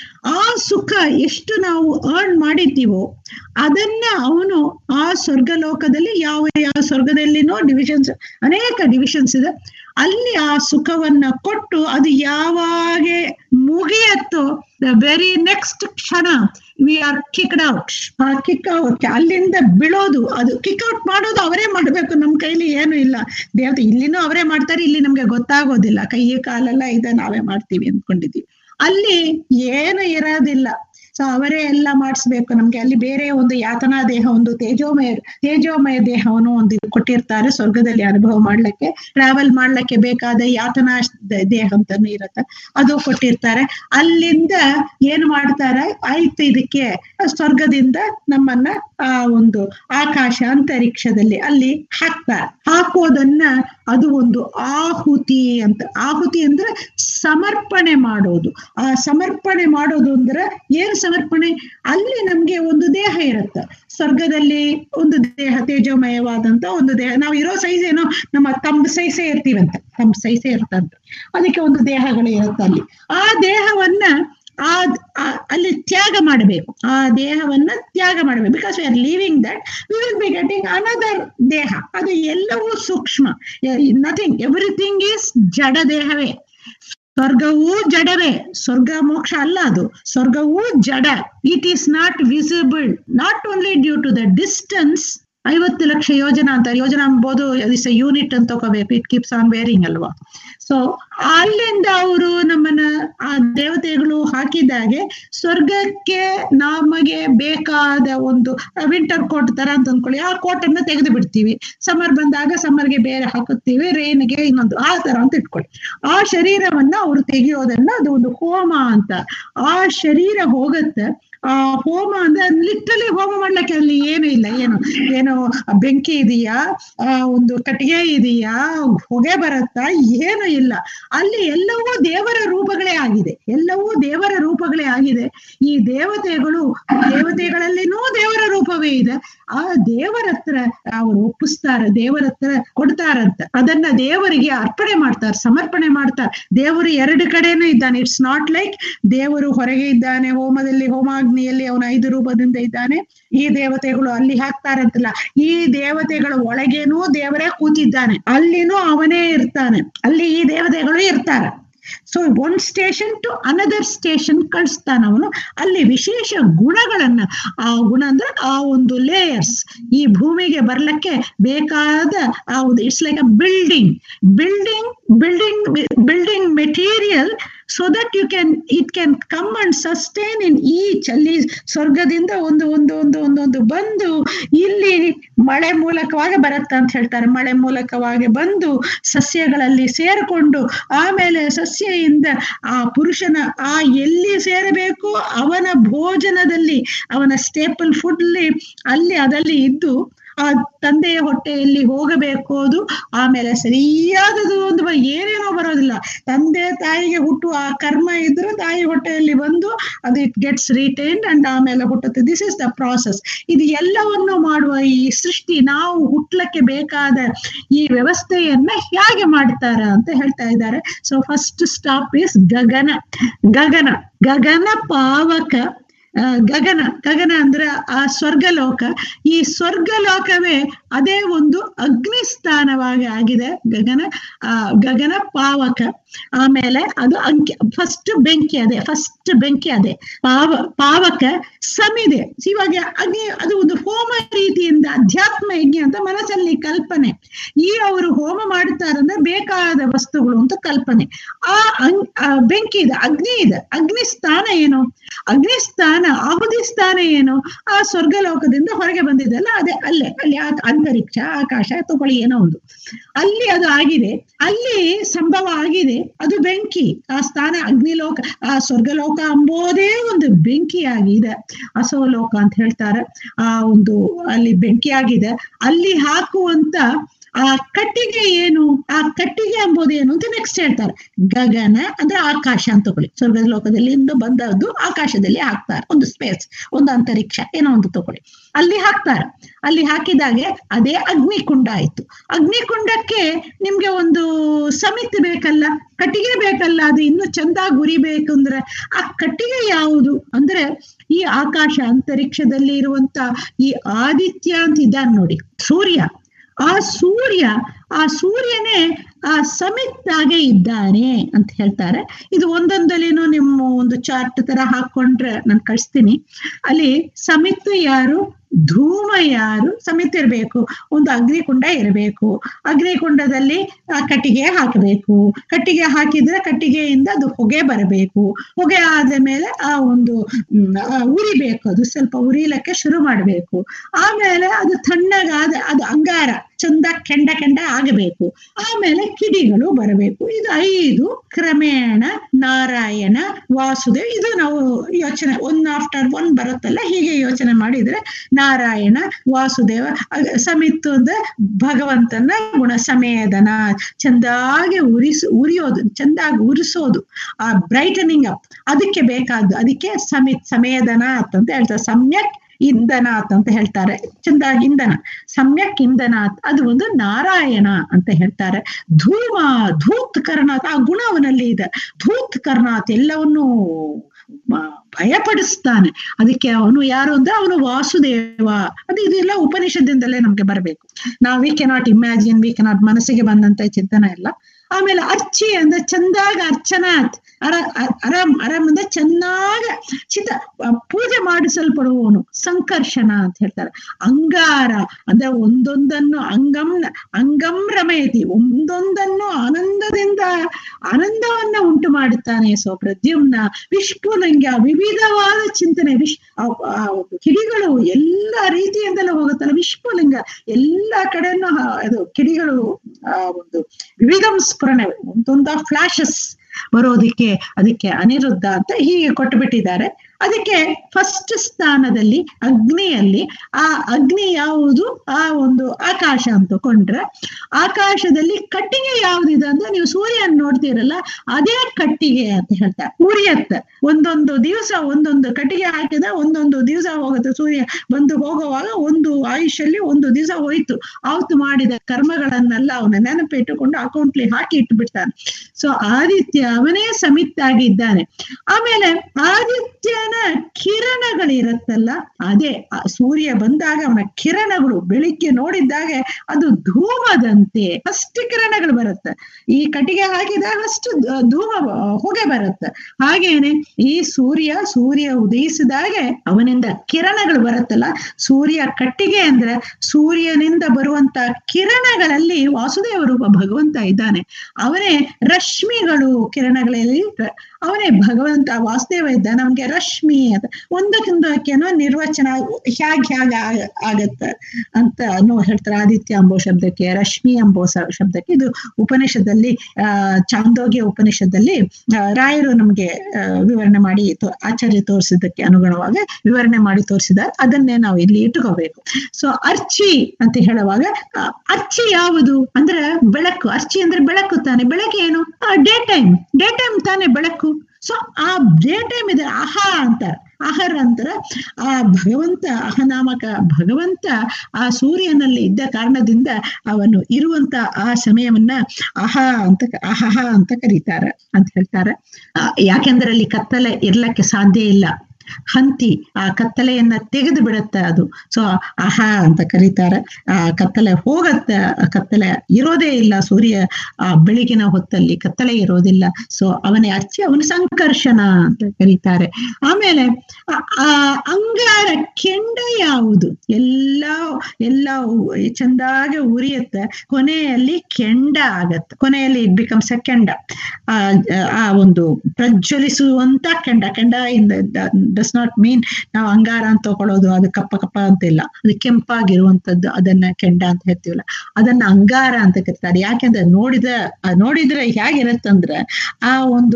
ಆ ಸುಖ ಎಷ್ಟು ನಾವು ಅರ್ನ್ ಮಾಡಿದ್ದೀವೋ ಅದನ್ನ ಅವನು ಆ ಸ್ವರ್ಗಲೋಕದಲ್ಲಿ, ಯಾವ ಯಾವ ಸ್ವರ್ಗದಲ್ಲಿನೋ ಡಿವಿಷನ್ಸ್, ಅನೇಕ ಡಿವಿಷನ್ಸ್ ಇದೆ, ಅಲ್ಲಿ ಆ ಸುಖವನ್ನ ಕೊಟ್ಟು ಅದು ಯಾವಾಗ ಮುಗಿಯತ್ತೋ ದ ವೆರಿ ನೆಕ್ಸ್ಟ್ ಕ್ಷಣ ವಿ ಆರ್ ಕಿಕ್ಡ್ ಔಟ್. ಆ ಕಿಕ್ ಔಟ್, ಅಲ್ಲಿಂದ ಬೀಳೋದು, ಅದು ಕಿಕ್ ಔಟ್ ಮಾಡೋದು ಅವರೇ ಮಾಡ್ಬೇಕು, ನಮ್ ಕೈಲಿ ಏನು ಇಲ್ಲ. ದೇವತೆ ಇಲ್ಲಿನೂ ಅವರೇ ಮಾಡ್ತಾರೆ, ಇಲ್ಲಿ ನಮ್ಗೆ ಗೊತ್ತಾಗೋದಿಲ್ಲ, ಕೈ ಕಾಲೆಲ್ಲ ಇದೆ, ನಾವೇ ಮಾಡ್ತೀವಿ ಅಂದ್ಕೊಂಡಿದ್ದೀವಿ. ಅಲ್ಲಿ ಏನು ಇರೋದಿಲ್ಲ. ಸೊ ಅವರೇ ಎಲ್ಲ ಮಾಡಿಸ್ಬೇಕು ನಮ್ಗೆ. ಅಲ್ಲಿ ಬೇರೆ ಒಂದು ಯಾತನಾ ದೇಹ, ಒಂದು ತೇಜೋಮಯ ತೇಜೋಮಯ ದೇಹವನ್ನು ಒಂದು ಕೊಟ್ಟಿರ್ತಾರೆ ಸ್ವರ್ಗದಲ್ಲಿ ಅನುಭವ ಮಾಡ್ಲಿಕ್ಕೆ, ಟ್ರಾವೆಲ್ ಮಾಡ್ಲಿಕ್ಕೆ ಬೇಕಾದ ಯಾತನಾ ದೇಹ ಅಂತಾನು ಇರತ್ತ, ಅದು ಕೊಟ್ಟಿರ್ತಾರೆ. ಅಲ್ಲಿಂದ ಏನ್ ಮಾಡ್ತಾರೆ, ಆಯ್ತು ಇದಕ್ಕೆ ಸ್ವರ್ಗದಿಂದ ನಮ್ಮನ್ನ ಆ ಒಂದು ಆಕಾಶ ಅಂತರಿಕ್ಷದಲ್ಲಿ ಅಲ್ಲಿ ಹಾಕ್ತಾರೆ. ಹಾಕೋದನ್ನ ಅದು ಒಂದು ಆಹುತಿ ಅಂತ. ಆಹುತಿ ಅಂದ್ರೆ ಸಮರ್ಪಣೆ ಮಾಡೋದು. ಆ ಸಮರ್ಪಣೆ ಮಾಡೋದು ಅಂದ್ರೆ ಏನ್ ಸಮರ್ಪಣೆ? ಅಲ್ಲಿ ನಮ್ಗೆ ಒಂದು ದೇಹ ಇರುತ್ತೆ ಸ್ವರ್ಗದಲ್ಲಿ, ಒಂದು ದೇಹ ತೇಜೋಮಯವಾದಂತ ಒಂದು ದೇಹ. ನಾವು ಇರೋ ಸೈಜ್ ಏನೋ ನಮ್ಮ ತಂಬ ಸೈಸೇ ಇರ್ತೀವಂತ, ತಂಬ ಸೈಸೇ ಇರ್ತಂತ, ಅದಕ್ಕೆ ಒಂದು ದೇಹಗಳು ಇರುತ್ತೆ ಅಲ್ಲಿ. ಆ ದೇಹವನ್ನ ಆ ಅಲ್ಲಿ ತ್ಯಾಗ ಮಾಡಬೇಕು, ಆ ದೇಹವನ್ನ ತ್ಯಾಗ ಮಾಡಬೇಕು. Because we are living that, we will be getting another ದೇಹ. ಅದು ಎಲ್ಲವೂ ಸೂಕ್ಷ್ಮ, ನಥಿಂಗ್, ಎವ್ರಿಥಿಂಗ್ ಈಸ್ ಜಡ ದೇಹವೇ. ಸ್ವರ್ಗವೂ ಜಡವೇ, ಸ್ವರ್ಗ ಮೋಕ್ಷ ಅಲ್ಲ, ಅದು ಸ್ವರ್ಗವೂ ಜಡ. It is not visible, not only due to the distance. ಐವತ್ತು ಲಕ್ಷ ಯೋಜನಾ ಅಂತ, ಯೋಜನಾ ಅಂಬೋದು ಇಸ್ ಎ ಯೂನಿಟ್ ಅಂತ ತಗೋಬೇಕು, ಇಟ್ ಕೀಪ್ಸ್ ಆನ್ ವೇರಿಂಗ್ ಅಲ್ವಾ. ಸೊ ಅಲ್ಲಿಂದ ಅವರು ನಮ್ಮನ್ನ ಆ ದೇವತೆಗಳು ಹಾಕಿದಾಗೆ ಸ್ವರ್ಗಕ್ಕೆ ನಮಗೆ ಬೇಕಾದ ಒಂದು ವಿಂಟರ್ ಕೋಟ್ ತರ ಅಂತ ಅಂದ್ಕೊಳ್ಳಿ, ಆ ಕೋಟ್ ಅನ್ನ ತೆಗೆದು ಬಿಡ್ತೀವಿ. ಸಮ್ಮರ್ ಬಂದಾಗ ಸಮ್ಮರ್ಗೆ ಬೇರೆ ಹಾಕುತ್ತೀವಿ, ರೈನ್ಗೆ ಇನ್ನೊಂದು, ಆ ತರ ಅಂತ ಇಟ್ಕೊಳ್ಳಿ. ಆ ಶರೀರವನ್ನ ಅವ್ರು ತೆಗೆಯೋದನ್ನ ಅದು ಒಂದು ಹೋಮ ಅಂತ. ಆ ಶರೀರ ಹೋಗತ್ತೆ, ಆ ಹೋಮ ಅಂದ್ರೆ ಲಿಟ್ರಲಿ ಹೋಮ ಮಾಡ್ಲಿಕ್ಕೆ ಅಲ್ಲಿ ಏನು ಇಲ್ಲ, ಏನು ಏನು ಬೆಂಕಿ ಇದೆಯಾ, ಆ ಒಂದು ಕಟ್ಟಿಗೆ ಇದೆಯಾ, ಹೊಗೆ ಬರುತ್ತಾ, ಏನು ಇಲ್ಲ. ಅಲ್ಲಿ ಎಲ್ಲವೂ ದೇವರ ರೂಪಗಳೇ ಆಗಿದೆ, ಎಲ್ಲವೂ ದೇವರ ರೂಪಗಳೇ ಆಗಿದೆ. ಈ ದೇವತೆಗಳು, ದೇವತೆಗಳಲ್ಲಿನೂ ದೇವರ ರೂಪವೇ ಇದೆ. ಆ ದೇವರ ಹತ್ರ ಅವರು ಒಪ್ಪಿಸ್ತಾರೆ, ದೇವರ ಹತ್ರ ಕೊಡ್ತಾರಂತ, ಅದನ್ನ ದೇವರಿಗೆ ಅರ್ಪಣೆ ಮಾಡ್ತಾರೆ, ಸಮರ್ಪಣೆ ಮಾಡ್ತಾರೆ. ದೇವರು ಎರಡು ಕಡೆನೂ ಇದ್ದಾನೆ. ಇಟ್ಸ್ ನಾಟ್ ಲೈಕ್ ದೇವರು ಹೊರಗೆ ಇದ್ದಾನೆ, ಹೋಮದಲ್ಲಿ ಹೋಮಾಗ್ನಿಯಲ್ಲಿ ಅವನ ಐದು ರೂಪದಿಂದ ಇದ್ದಾನೆ, ಈ ದೇವತೆಗಳು ಅಲ್ಲಿ ಹಾಕ್ತಾರಂತಲ್ಲ. ಈ ದೇವತೆಗಳ ಒಳಗೇನೂ ದೇವರೇ ಕೂತಿದ್ದಾನೆ, ಅಲ್ಲಿನೂ ಅವನೇ ಇರ್ತಾನೆ, ಅಲ್ಲಿ ಈ ದೇವತೆಗಳು ಇರ್ತಾರೆ. So one station to another station ಕಳಿಸ್ತಾನ ಅವನು. ಅಲ್ಲಿ ವಿಶೇಷ ಗುಣಗಳನ್ನ, ಆ ಗುಣ ಅಂದ್ರೆ ಆ ಒಂದು ಲೇಯರ್ಸ್, ಈ ಭೂಮಿಗೆ ಬರ್ಲಿಕ್ಕೆ ಬೇಕಾದ ಆ ಒಂದು it's like a building building building building material, so that you can it can come and sustain in each. ಅಲ್ಲಿ ಸ್ವರ್ಗದಿಂದ ಒಂದು ಒಂದು ಒಂದು ಒಂದೊಂದು ಬಂದು ಇಲ್ಲಿ ಮಳೆ ಮೂಲಕವಾಗಿ ಬರುತ್ತೆ ಅಂತ ಹೇಳ್ತಾರೆ. ಮಳೆ ಮೂಲಕವಾಗಿ ಬಂದು ಸಸ್ಯಗಳಲ್ಲಿ ಸೇರಿಕೊಂಡು, ಆಮೇಲೆ ಸಸ್ಯದಿಂದ ಆ ಪುರುಷನ ಆ ಎಲ್ಲಿ ಸೇರಬೇಕು ಅವನ ಭೋಜನದಲ್ಲಿ, ಅವನ ಸ್ಟೇಪಲ್ ಫುಡ್ಲಿ ಅಲ್ಲಿ ಅದಲ್ಲಿ ಇದ್ದು ಆ ತಂದೆಯ ಹೊಟ್ಟೆಯಲ್ಲಿ ಹೋಗಬೇಕು. ಅದು ಆಮೇಲೆ ಸರಿಯಾದದು ಒಂದು ಏನೇನೋ ಬರೋದಿಲ್ಲ, ತಂದೆ ತಾಯಿಗೆ ಹುಟ್ಟುವ ಆ ಕರ್ಮ ಇದ್ರೆ ತಾಯಿ ಹೊಟ್ಟೆಯಲ್ಲಿ ಬಂದು ಅದು ಇಟ್ ಗೆಟ್ಸ್ ರಿಟೈನ್ಡ್ ಅಂಡ್ ಆಮೇಲೆ ಹುಟ್ಟುತ್ತೆ. This is the process. ಇದು ಎಲ್ಲವನ್ನು ಮಾಡುವ ಈ ಸೃಷ್ಟಿ, ನಾವು ಹುಟ್ಲಕ್ಕೆ ಬೇಕಾದ ಈ ವ್ಯವಸ್ಥೆಯನ್ನ ಹೇಗೆ ಮಾಡ್ತಾರ ಅಂತ ಹೇಳ್ತಾ ಇದ್ದಾರೆ. ಸೊ ಫಸ್ಟ್ ಸ್ಟಾಪ್ ಇಸ್ ಗಗನ. ಗಗನ ಗಗನ ಪಾವಕ. ಗಗನ ಗಗನ ಅಂದ್ರೆ ಆ ಸ್ವರ್ಗಲೋಕ. ಈ ಸ್ವರ್ಗಲೋಕವೇ ಅದೇ ಒಂದು ಅಗ್ನಿಸ್ಥಾನವಾಗಿ ಆಗಿದೆ ಗಗನ. ಆ ಗಗನ ಪಾವಕ. ಆಮೇಲೆ ಅದು ಅಂಕಿ, ಫಸ್ಟ್ ಬೆಂಕಿ ಅದೇ, ಫಸ್ಟ್ ಬೆಂಕಿ ಅದೇ ಪಾವ ಪಾವಕ ಸಮಿದೆ. ಇವಾಗ ಅಗ್ನಿ ಅದು ಒಂದು ಹೋಮ ರೀತಿಯಿಂದ ಅಧ್ಯಾತ್ಮ ಯಜ್ಞ ಅಂತ ಮನಸ್ಸಲ್ಲಿ ಕಲ್ಪನೆ. ಈ ಅವರು ಹೋಮ ಮಾಡ್ತಾರಂದ್ರೆ ಬೇಕಾದ ವಸ್ತುಗಳು ಅಂತ ಕಲ್ಪನೆ. ಆ ಬೆಂಕಿ ಇದೆ, ಅಗ್ನಿ ಇದೆ. ಅಗ್ನಿ ಸ್ಥಾನ ಏನು? ಅಗ್ನಿ ಸ್ಥಾನ, ಆಹುತಿ ಸ್ಥಾನ ಏನು? ಆ ಸ್ವರ್ಗಲೋಕದಿಂದ ಹೊರಗೆ ಬಂದಿದ್ದಲ್ಲ ಅದೇ ಅಲ್ಲೇ, ಅಲ್ಲಿ ಅಂತರಿಕ್ಷ ಆಕಾಶ ತಗೊಳ್ಳಿ ಏನೋ ಒಂದು ಅಲ್ಲಿ ಅದು ಆಗಿದೆ, ಅಲ್ಲಿ ಸಂಭವ ಆಗಿದೆ. ಅದು ಬೆಂಕಿ, ಆ ಸ್ಥಾನ ಅಗ್ನಿಲೋಕ. ಆ ಸ್ವರ್ಗಲೋಕ ಅಂಬೋದೇ ಒಂದು ಬೆಂಕಿ ಆಗಿದೆ, ಅಸೋಲೋಕ ಅಂತ ಹೇಳ್ತಾರೆ. ಆ ಒಂದು ಅಲ್ಲಿ ಬೆಂಕಿ ಆಗಿದೆ. ಅಲ್ಲಿ ಹಾಕುವಂತ ಆ ಕಟ್ಟಿಗೆ ಏನು? ಆ ಕಟ್ಟಿಗೆ ಎಂಬುದೇನು ಅಂತ ನೆಕ್ಸ್ಟ್ ಹೇಳ್ತಾರೆ. ಗಗನ ಅಂದ್ರೆ ಆಕಾಶ ಅಂತ ತಗೊಳ್ಳಿ. ಸ್ವರ್ಗದ ಲೋಕದಲ್ಲಿ ಇಂದು ಬಂದದ್ದು ಆಕಾಶದಲ್ಲಿ ಹಾಕ್ತಾರೆ, ಒಂದು ಸ್ಪೇಸ್, ಒಂದು ಅಂತರಿಕ್ಷ ಏನೋ ಒಂದು ತಗೊಳ್ಳಿ, ಅಲ್ಲಿ ಹಾಕ್ತಾರೆ. ಅಲ್ಲಿ ಹಾಕಿದಾಗೆ ಅದೇ ಅಗ್ನಿಕುಂಡ ಆಯ್ತು. ಅಗ್ನಿಕುಂಡಕ್ಕೆ ನಿಮ್ಗೆ ಒಂದು ಸಮಿತಿ ಬೇಕಲ್ಲ, ಕಟ್ಟಿಗೆ ಬೇಕಲ್ಲ, ಅದು ಇನ್ನು ಚಂದಾಗಿ ಉರಿಬೇಕು ಅಂದ್ರೆ ಆ ಕಟ್ಟಿಗೆ ಯಾವುದು ಅಂದ್ರೆ ಈ ಆಕಾಶ ಅಂತರಿಕ್ಷದಲ್ಲಿ ಇರುವಂತ ಈ ಆದಿತ್ಯ ಅಂತ ಇದ್ದಾನೆ ನೋಡಿ, ಸೂರ್ಯ. ಆ ಸೂರ್ಯ, ಆ ಸೂರ್ಯನೇ ಆ ಸಮಿತ್ತಾಗೆ ಇದ್ದಾನೆ ಅಂತ ಹೇಳ್ತಾರೆ. ಇದು ಒಂದೊಂದಲ್ಲಿನೂ ನಿಮ್ಮ ಒಂದು ಚಾರ್ಟ್ ತರ ಹಾಕೊಂಡ್ರೆ ನಾನು ಕಳಿಸ್ತೀನಿ. ಅಲ್ಲಿ ಸಮಿತ್ತು ಯಾರು, ಧೂಮ ಯಾರು? ಸಮಿತಿ ಇರಬೇಕು, ಒಂದು ಅಗ್ನಿಕುಂಡ ಇರಬೇಕು. ಅಗ್ನಿಕುಂಡದಲ್ಲಿ ಆ ಕಟ್ಟಿಗೆ ಹಾಕಬೇಕು. ಕಟ್ಟಿಗೆ ಹಾಕಿದ್ರೆ ಕಟ್ಟಿಗೆಯಿಂದ ಅದು ಹೊಗೆ ಬರಬೇಕು. ಹೊಗೆ ಆದ ಮೇಲೆ ಆ ಒಂದು ಉರಿಬೇಕು, ಅದು ಸ್ವಲ್ಪ ಉರಿಲಕ್ಕೆ ಶುರು ಮಾಡಬೇಕು. ಆಮೇಲೆ ಅದು ತಣ್ಣಗಾದ ಅದು ಅಂಗಾರ ಚಂದ ಕೆಂಡ ಕೆಂಡ ಆಗಬೇಕು. ಆಮೇಲೆ ಕಿಡಿಗಳು ಬರಬೇಕು. ಇದು ಐದು ಕ್ರಮೇಣ ನಾರಾಯಣ ವಾಸುದೇವ. ಇದು ನಾವು ಯೋಚನೆ ಒನ್ ಆಫ್ಟರ್ ಒನ್ ಬರುತ್ತಲ್ಲ, ಹೀಗೆ ಯೋಚನೆ ಮಾಡಿದ್ರೆ ನಾರಾಯಣ ವಾಸುದೇವ. ಸಮಿತ್ತು ಅಂದ್ರೆ ಭಗವಂತನ ಗುಣ, ಸಮೇದನ, ಚಂದಾಗಿ ಉರಿಸು ಉರಿಯೋದು ಚಂದಾಗಿ ಉರಿಸೋದು, ಆ ಬ್ರೈಟನಿಂಗ್ ಅಪ್, ಅದಕ್ಕೆ ಬೇಕಾದ್ದು. ಅದಕ್ಕೆ ಸಮಿತ್ ಸಮೇದನಾಥ್ ಅಂತ ಹೇಳ್ತಾರೆ. ಸಮ್ಯಕ್ ಇಂಧನಾಥ್ ಅಂತ ಹೇಳ್ತಾರೆ. ಚಂದಾಗಿ ಇಂಧನ, ಸಮ್ಯಕ್ ಇಂಧನಾಥ್, ಅದು ಒಂದು ನಾರಾಯಣ ಅಂತ ಹೇಳ್ತಾರೆ. ಧೂಮ ಧೂತ್ ಕರ್ನಾಥ್, ಆ ಗುಣ ಅವನಲ್ಲಿ ಇದೆ. ಧೂತ್ ಕರ್ನಾಥ್ ಎಲ್ಲವನ್ನೂ ಭಯಪಡಿಸ್ತಾನೆ. ಅದಕ್ಕೆ ಅವನು ಯಾರು ಅಂದ್ರೆ ಅವನು ವಾಸುದೇವ. ಅದು ಇದೆಲ್ಲ ಉಪನಿಷತ್ತಿಂದಲೇ ನಮ್ಗೆ ಬರಬೇಕು. ನಾವು we cannot imagine, we cannot ಮನಸ್ಸಿಗೆ ಬಂದಂತ ಚಿಂತನೆ ಎಲ್ಲ. ಆಮೇಲೆ ಅರ್ಚಿ ಅಂದ್ರೆ ಚಂದಾಗ ಅರ್ಚನಾಥ್, ಅರ ಅರಮ್ ಅರಮ್ ಅಂದ್ರೆ ಚೆನ್ನಾಗ ಚಿತ ಪೂಜೆ ಮಾಡಿಸಲ್ಪಡುವವನು. ಸಂಕರ್ಷಣ ಅಂತ ಹೇಳ್ತಾರೆ. ಅಂಗಾರ ಅಂದ್ರೆ ಒಂದೊಂದನ್ನು ಅಂಗಂ ಅಂಗಂ ರಮಯತಿ, ಒಂದೊಂದನ್ನು ಆನಂದದಿಂದ ಆನಂದವನ್ನ ಉಂಟು ಮಾಡುತ್ತಾನೆ. ಸೊ ಪ್ರದ್ಯುಮ್ನ ವಿಷ್ಣುಲಿಂಗ, ವಿವಿಧವಾದ ಚಿಂತನೆ. ವಿಶ್ ಕಿಡಿಗಳು ಎಲ್ಲ ರೀತಿಯಿಂದಲೂ ಹೋಗುತ್ತಲ್ಲ. ವಿಷ್ಣುಲಿಂಗ ಎಲ್ಲ ಕಡೆಯನ್ನು ಅದು ಕಿಡಿಗಳು ಆ ಒಂದು ವಿವಿಧಂ ಸ್ಫುರಣೆ, ಒಂದೊಂದ ಫ್ಲಾಶಸ್ ಬರೋದಿಕ್ಕೆ, ಅದಕ್ಕೆ ಅನಿರುದ್ಧ ಅಂತ ಹೀಗೆ ಕೊಟ್ಟು ಬಿಟ್ಟಿದ್ದಾರೆ. ಅದಕ್ಕೆ ಫಸ್ಟ್ ಸ್ಥಾನದಲ್ಲಿ ಅಗ್ನಿಯಲ್ಲಿ ಆ ಅಗ್ನಿ ಯಾವುದು, ಆ ಒಂದು ಆಕಾಶ ಅಂತಕೊಂಡ್ರೆ ಆಕಾಶದಲ್ಲಿ ಕಟ್ಟಿಗೆ ಯಾವ್ದಿದೆ ಅಂದ್ರೆ ನೀವು ಸೂರ್ಯನ್ ನೋಡ್ತೀರಲ್ಲ ಅದೇ ಕಟ್ಟಿಗೆ ಅಂತ ಹೇಳ್ತಾರೆ. ಉರಿಯತ್ತೆ ಒಂದೊಂದು ದಿವಸ ಒಂದೊಂದು ಕಟ್ಟಿಗೆ ಹಾಕಿದ ಒಂದೊಂದು ದಿವಸ ಹೋಗುತ್ತೆ. ಸೂರ್ಯ ಬಂದು ಹೋಗುವಾಗ ಒಂದು ಆಯುಷಲ್ಲಿ ಒಂದು ದಿವಸ ಹೋಯ್ತು. ಅವತ್ತು ಮಾಡಿದ ಕರ್ಮಗಳನ್ನೆಲ್ಲ ಅವನ ನೆನಪಿಟ್ಟುಕೊಂಡು ಅಕೌಂಟ್ಲಿ ಹಾಕಿ ಇಟ್ಬಿಡ್ತಾನೆ. ಸೊ ಆದಿತ್ಯ ಅವನೇ ಸಮಿತ್ತಾಗಿದ್ದಾನೆ. ಆಮೇಲೆ ಆದಿತ್ಯನ ಕಿರಣಗಳಿರತ್ತಲ್ಲ, ಅದೇ ಸೂರ್ಯ ಬಂದಾಗ ಅವನ ಕಿರಣಗಳು ಬೆಳಿಗ್ಗೆ ನೋಡಿದ್ದಾಗೆ ಅದು ಧೂಮದಂತೆ ಅಷ್ಟು ಕಿರಣಗಳು ಬರುತ್ತೆ. ಈ ಕಟ್ಟಿಗೆ ಹಾಕಿದಾಗ ಅಷ್ಟು ಧೂಮ ಹೊಗೆ ಬರುತ್ತೆ. ಹಾಗೇನೆ ಈ ಸೂರ್ಯ ಸೂರ್ಯ ಉದಯಿಸಿದಾಗೆ ಅವನಿಂದ ಕಿರಣಗಳು ಬರುತ್ತಲ್ಲ. ಸೂರ್ಯ ಕಟ್ಟಿಗೆ ಅಂದ್ರೆ ಸೂರ್ಯನಿಂದ ಬರುವಂತ ಕಿರಣಗಳಲ್ಲಿ ವಾಸುದೇವ ರೂಪ ಭಗವಂತ ಇದ್ದಾನೆ. ಅವನೇ ರಶ್ಮಿಗಳು, ಕಿರಣಗಳಲ್ಲಿ ಅವನೇ ಭಗವಂತ ವಾಸುದೇವ ಇದ್ದ. ನಮ್ಗೆ ರಶ್ಮಿ ಅಂತ ಒಂದಕ್ಕೊಂದಕ್ಕೇನೋ ನಿರ್ವಚನ ಹ್ಯಾಗ್ ಹ್ಯಾಗ ಆಗತ್ತ ಅಂತ ಹೇಳ್ತಾರೆ. ಆದಿತ್ಯ ಅಂಬೋ ಶಬ್ದಕ್ಕೆ, ರಶ್ಮಿ ಅಂಬೋ ಶಬ್ದಕ್ಕೆ ಇದು ಉಪನಿಷದಲ್ಲಿ ಆ ಚಾಂದೋಗ್ಯ ಉಪನಿಷದಲ್ಲಿ ರಾಯರು ನಮ್ಗೆ ವಿವರಣೆ ಮಾಡಿ ಆಚಾರ್ಯ ತೋರಿಸಿದ್ದಕ್ಕೆ ಅನುಗುಣವಾಗಿ ವಿವರಣೆ ಮಾಡಿ ತೋರಿಸಿದ್ದಾರೆ. ಅದನ್ನೇ ನಾವು ಇಲ್ಲಿ ಇಟ್ಟುಕೋಬೇಕು. ಸೊ ಅರ್ಚಿ ಅಂತ ಹೇಳುವಾಗ ಅರ್ಚಿ ಯಾವುದು ಅಂದ್ರೆ ಬೆಳಕು. ಅರ್ಚಿ ಅಂದ್ರೆ ಬೆಳಕು ತಾನೆ. ಬೆಳಗ್ಗೆ ಏನು ಡೇ ಟೈಮ್, ಡೇ ಟೈಮ್ ತಾನೆ ಬೆಳಕು. ಸೊ ಆ ಡೇ ಟೈಮ್ ಇದೆ ಅಹ ಅಂತಾರೆ. ಅಹರ್ ಅಂತರ ಆ ಭಗವಂತ, ಅಹನಾಮಕ ಭಗವಂತ ಆ ಸೂರ್ಯನಲ್ಲಿ ಇದ್ದ ಕಾರಣದಿಂದ ಅವನು ಇರುವಂತ ಆ ಸಮಯವನ್ನ ಅಹ ಅಂತ ಅಹಹ ಅಂತ ಕರೀತಾರೆ ಅಂತ ಹೇಳ್ತಾರೆ. ಯಾಕೆಂದ್ರೆ ಅಲ್ಲಿ ಕತ್ತಲೆ ಇರ್ಲಕ್ಕೆ ಸಾಧ್ಯ ಇಲ್ಲ. ಹಂತಿ ಆ ಕತ್ತಲೆಯನ್ನ ತೆಗೆದು ಬಿಡುತ್ತೆ ಅದು. ಸೊ ಅಹ ಅಂತ ಕರೀತಾರೆ. ಆ ಕತ್ತಲೆ ಹೋಗತ್ತೆ, ಕತ್ತಲೆ ಇರೋದೇ ಇಲ್ಲ. ಸೂರ್ಯ ಆ ಬೆಳಗಿನ ಹೊತ್ತಲ್ಲಿ ಕತ್ತಲೆ ಇರೋದಿಲ್ಲ. ಸೊ ಅವನೇ ಅರ್ಚಿ, ಅವನ ಸಂಕರ್ಷಣ ಅಂತ ಕರೀತಾರೆ. ಆಮೇಲೆ ಆ ಅಂಗಾರ ಕೆಂಡ ಯಾವುದು ಎಲ್ಲ ಎಲ್ಲ ಚಂದಾಗಿ ಉರಿಯುತ್ತೆ, ಕೊನೆಯಲ್ಲಿ ಕೆಂಡ ಆಗತ್ತೆ. ಕೊನೆಯಲ್ಲಿ ಇಟ್ ಬಿಕಮ್ಸ್ ಎ ಕೆಂಡ. ಆ ಆ ಒಂದು ಪ್ರಜ್ವಲಿಸುವಂತ ಕೆಂಡ. ಕೆಂಡ ಇಂದ ಡಸ್ ನಾಟ್ ಮೀನ್ ನಾವು ಅಂಗಾರ ಅಂತ ತಗೊಳ್ಳೋದು, ಅದು ಕಪ್ಪ ಕಪ್ಪ ಅಂತ ಇಲ್ಲ, ಅದು ಕೆಂಪಾಗಿರುವಂತದ್ದು, ಅದನ್ನ ಕೆಂಡ ಅಂತ ಹೇಳ್ತೀವಲ್ಲ, ಅದನ್ನ ಅಂಗಾರ ಅಂತ ಕರೀತಾರೆ. ಯಾಕೆಂದ್ರೆ ನೋಡಿದ ನೋಡಿದ್ರೆ ಹೇಗಿರತ್ತಂದ್ರೆ ಆ ಒಂದು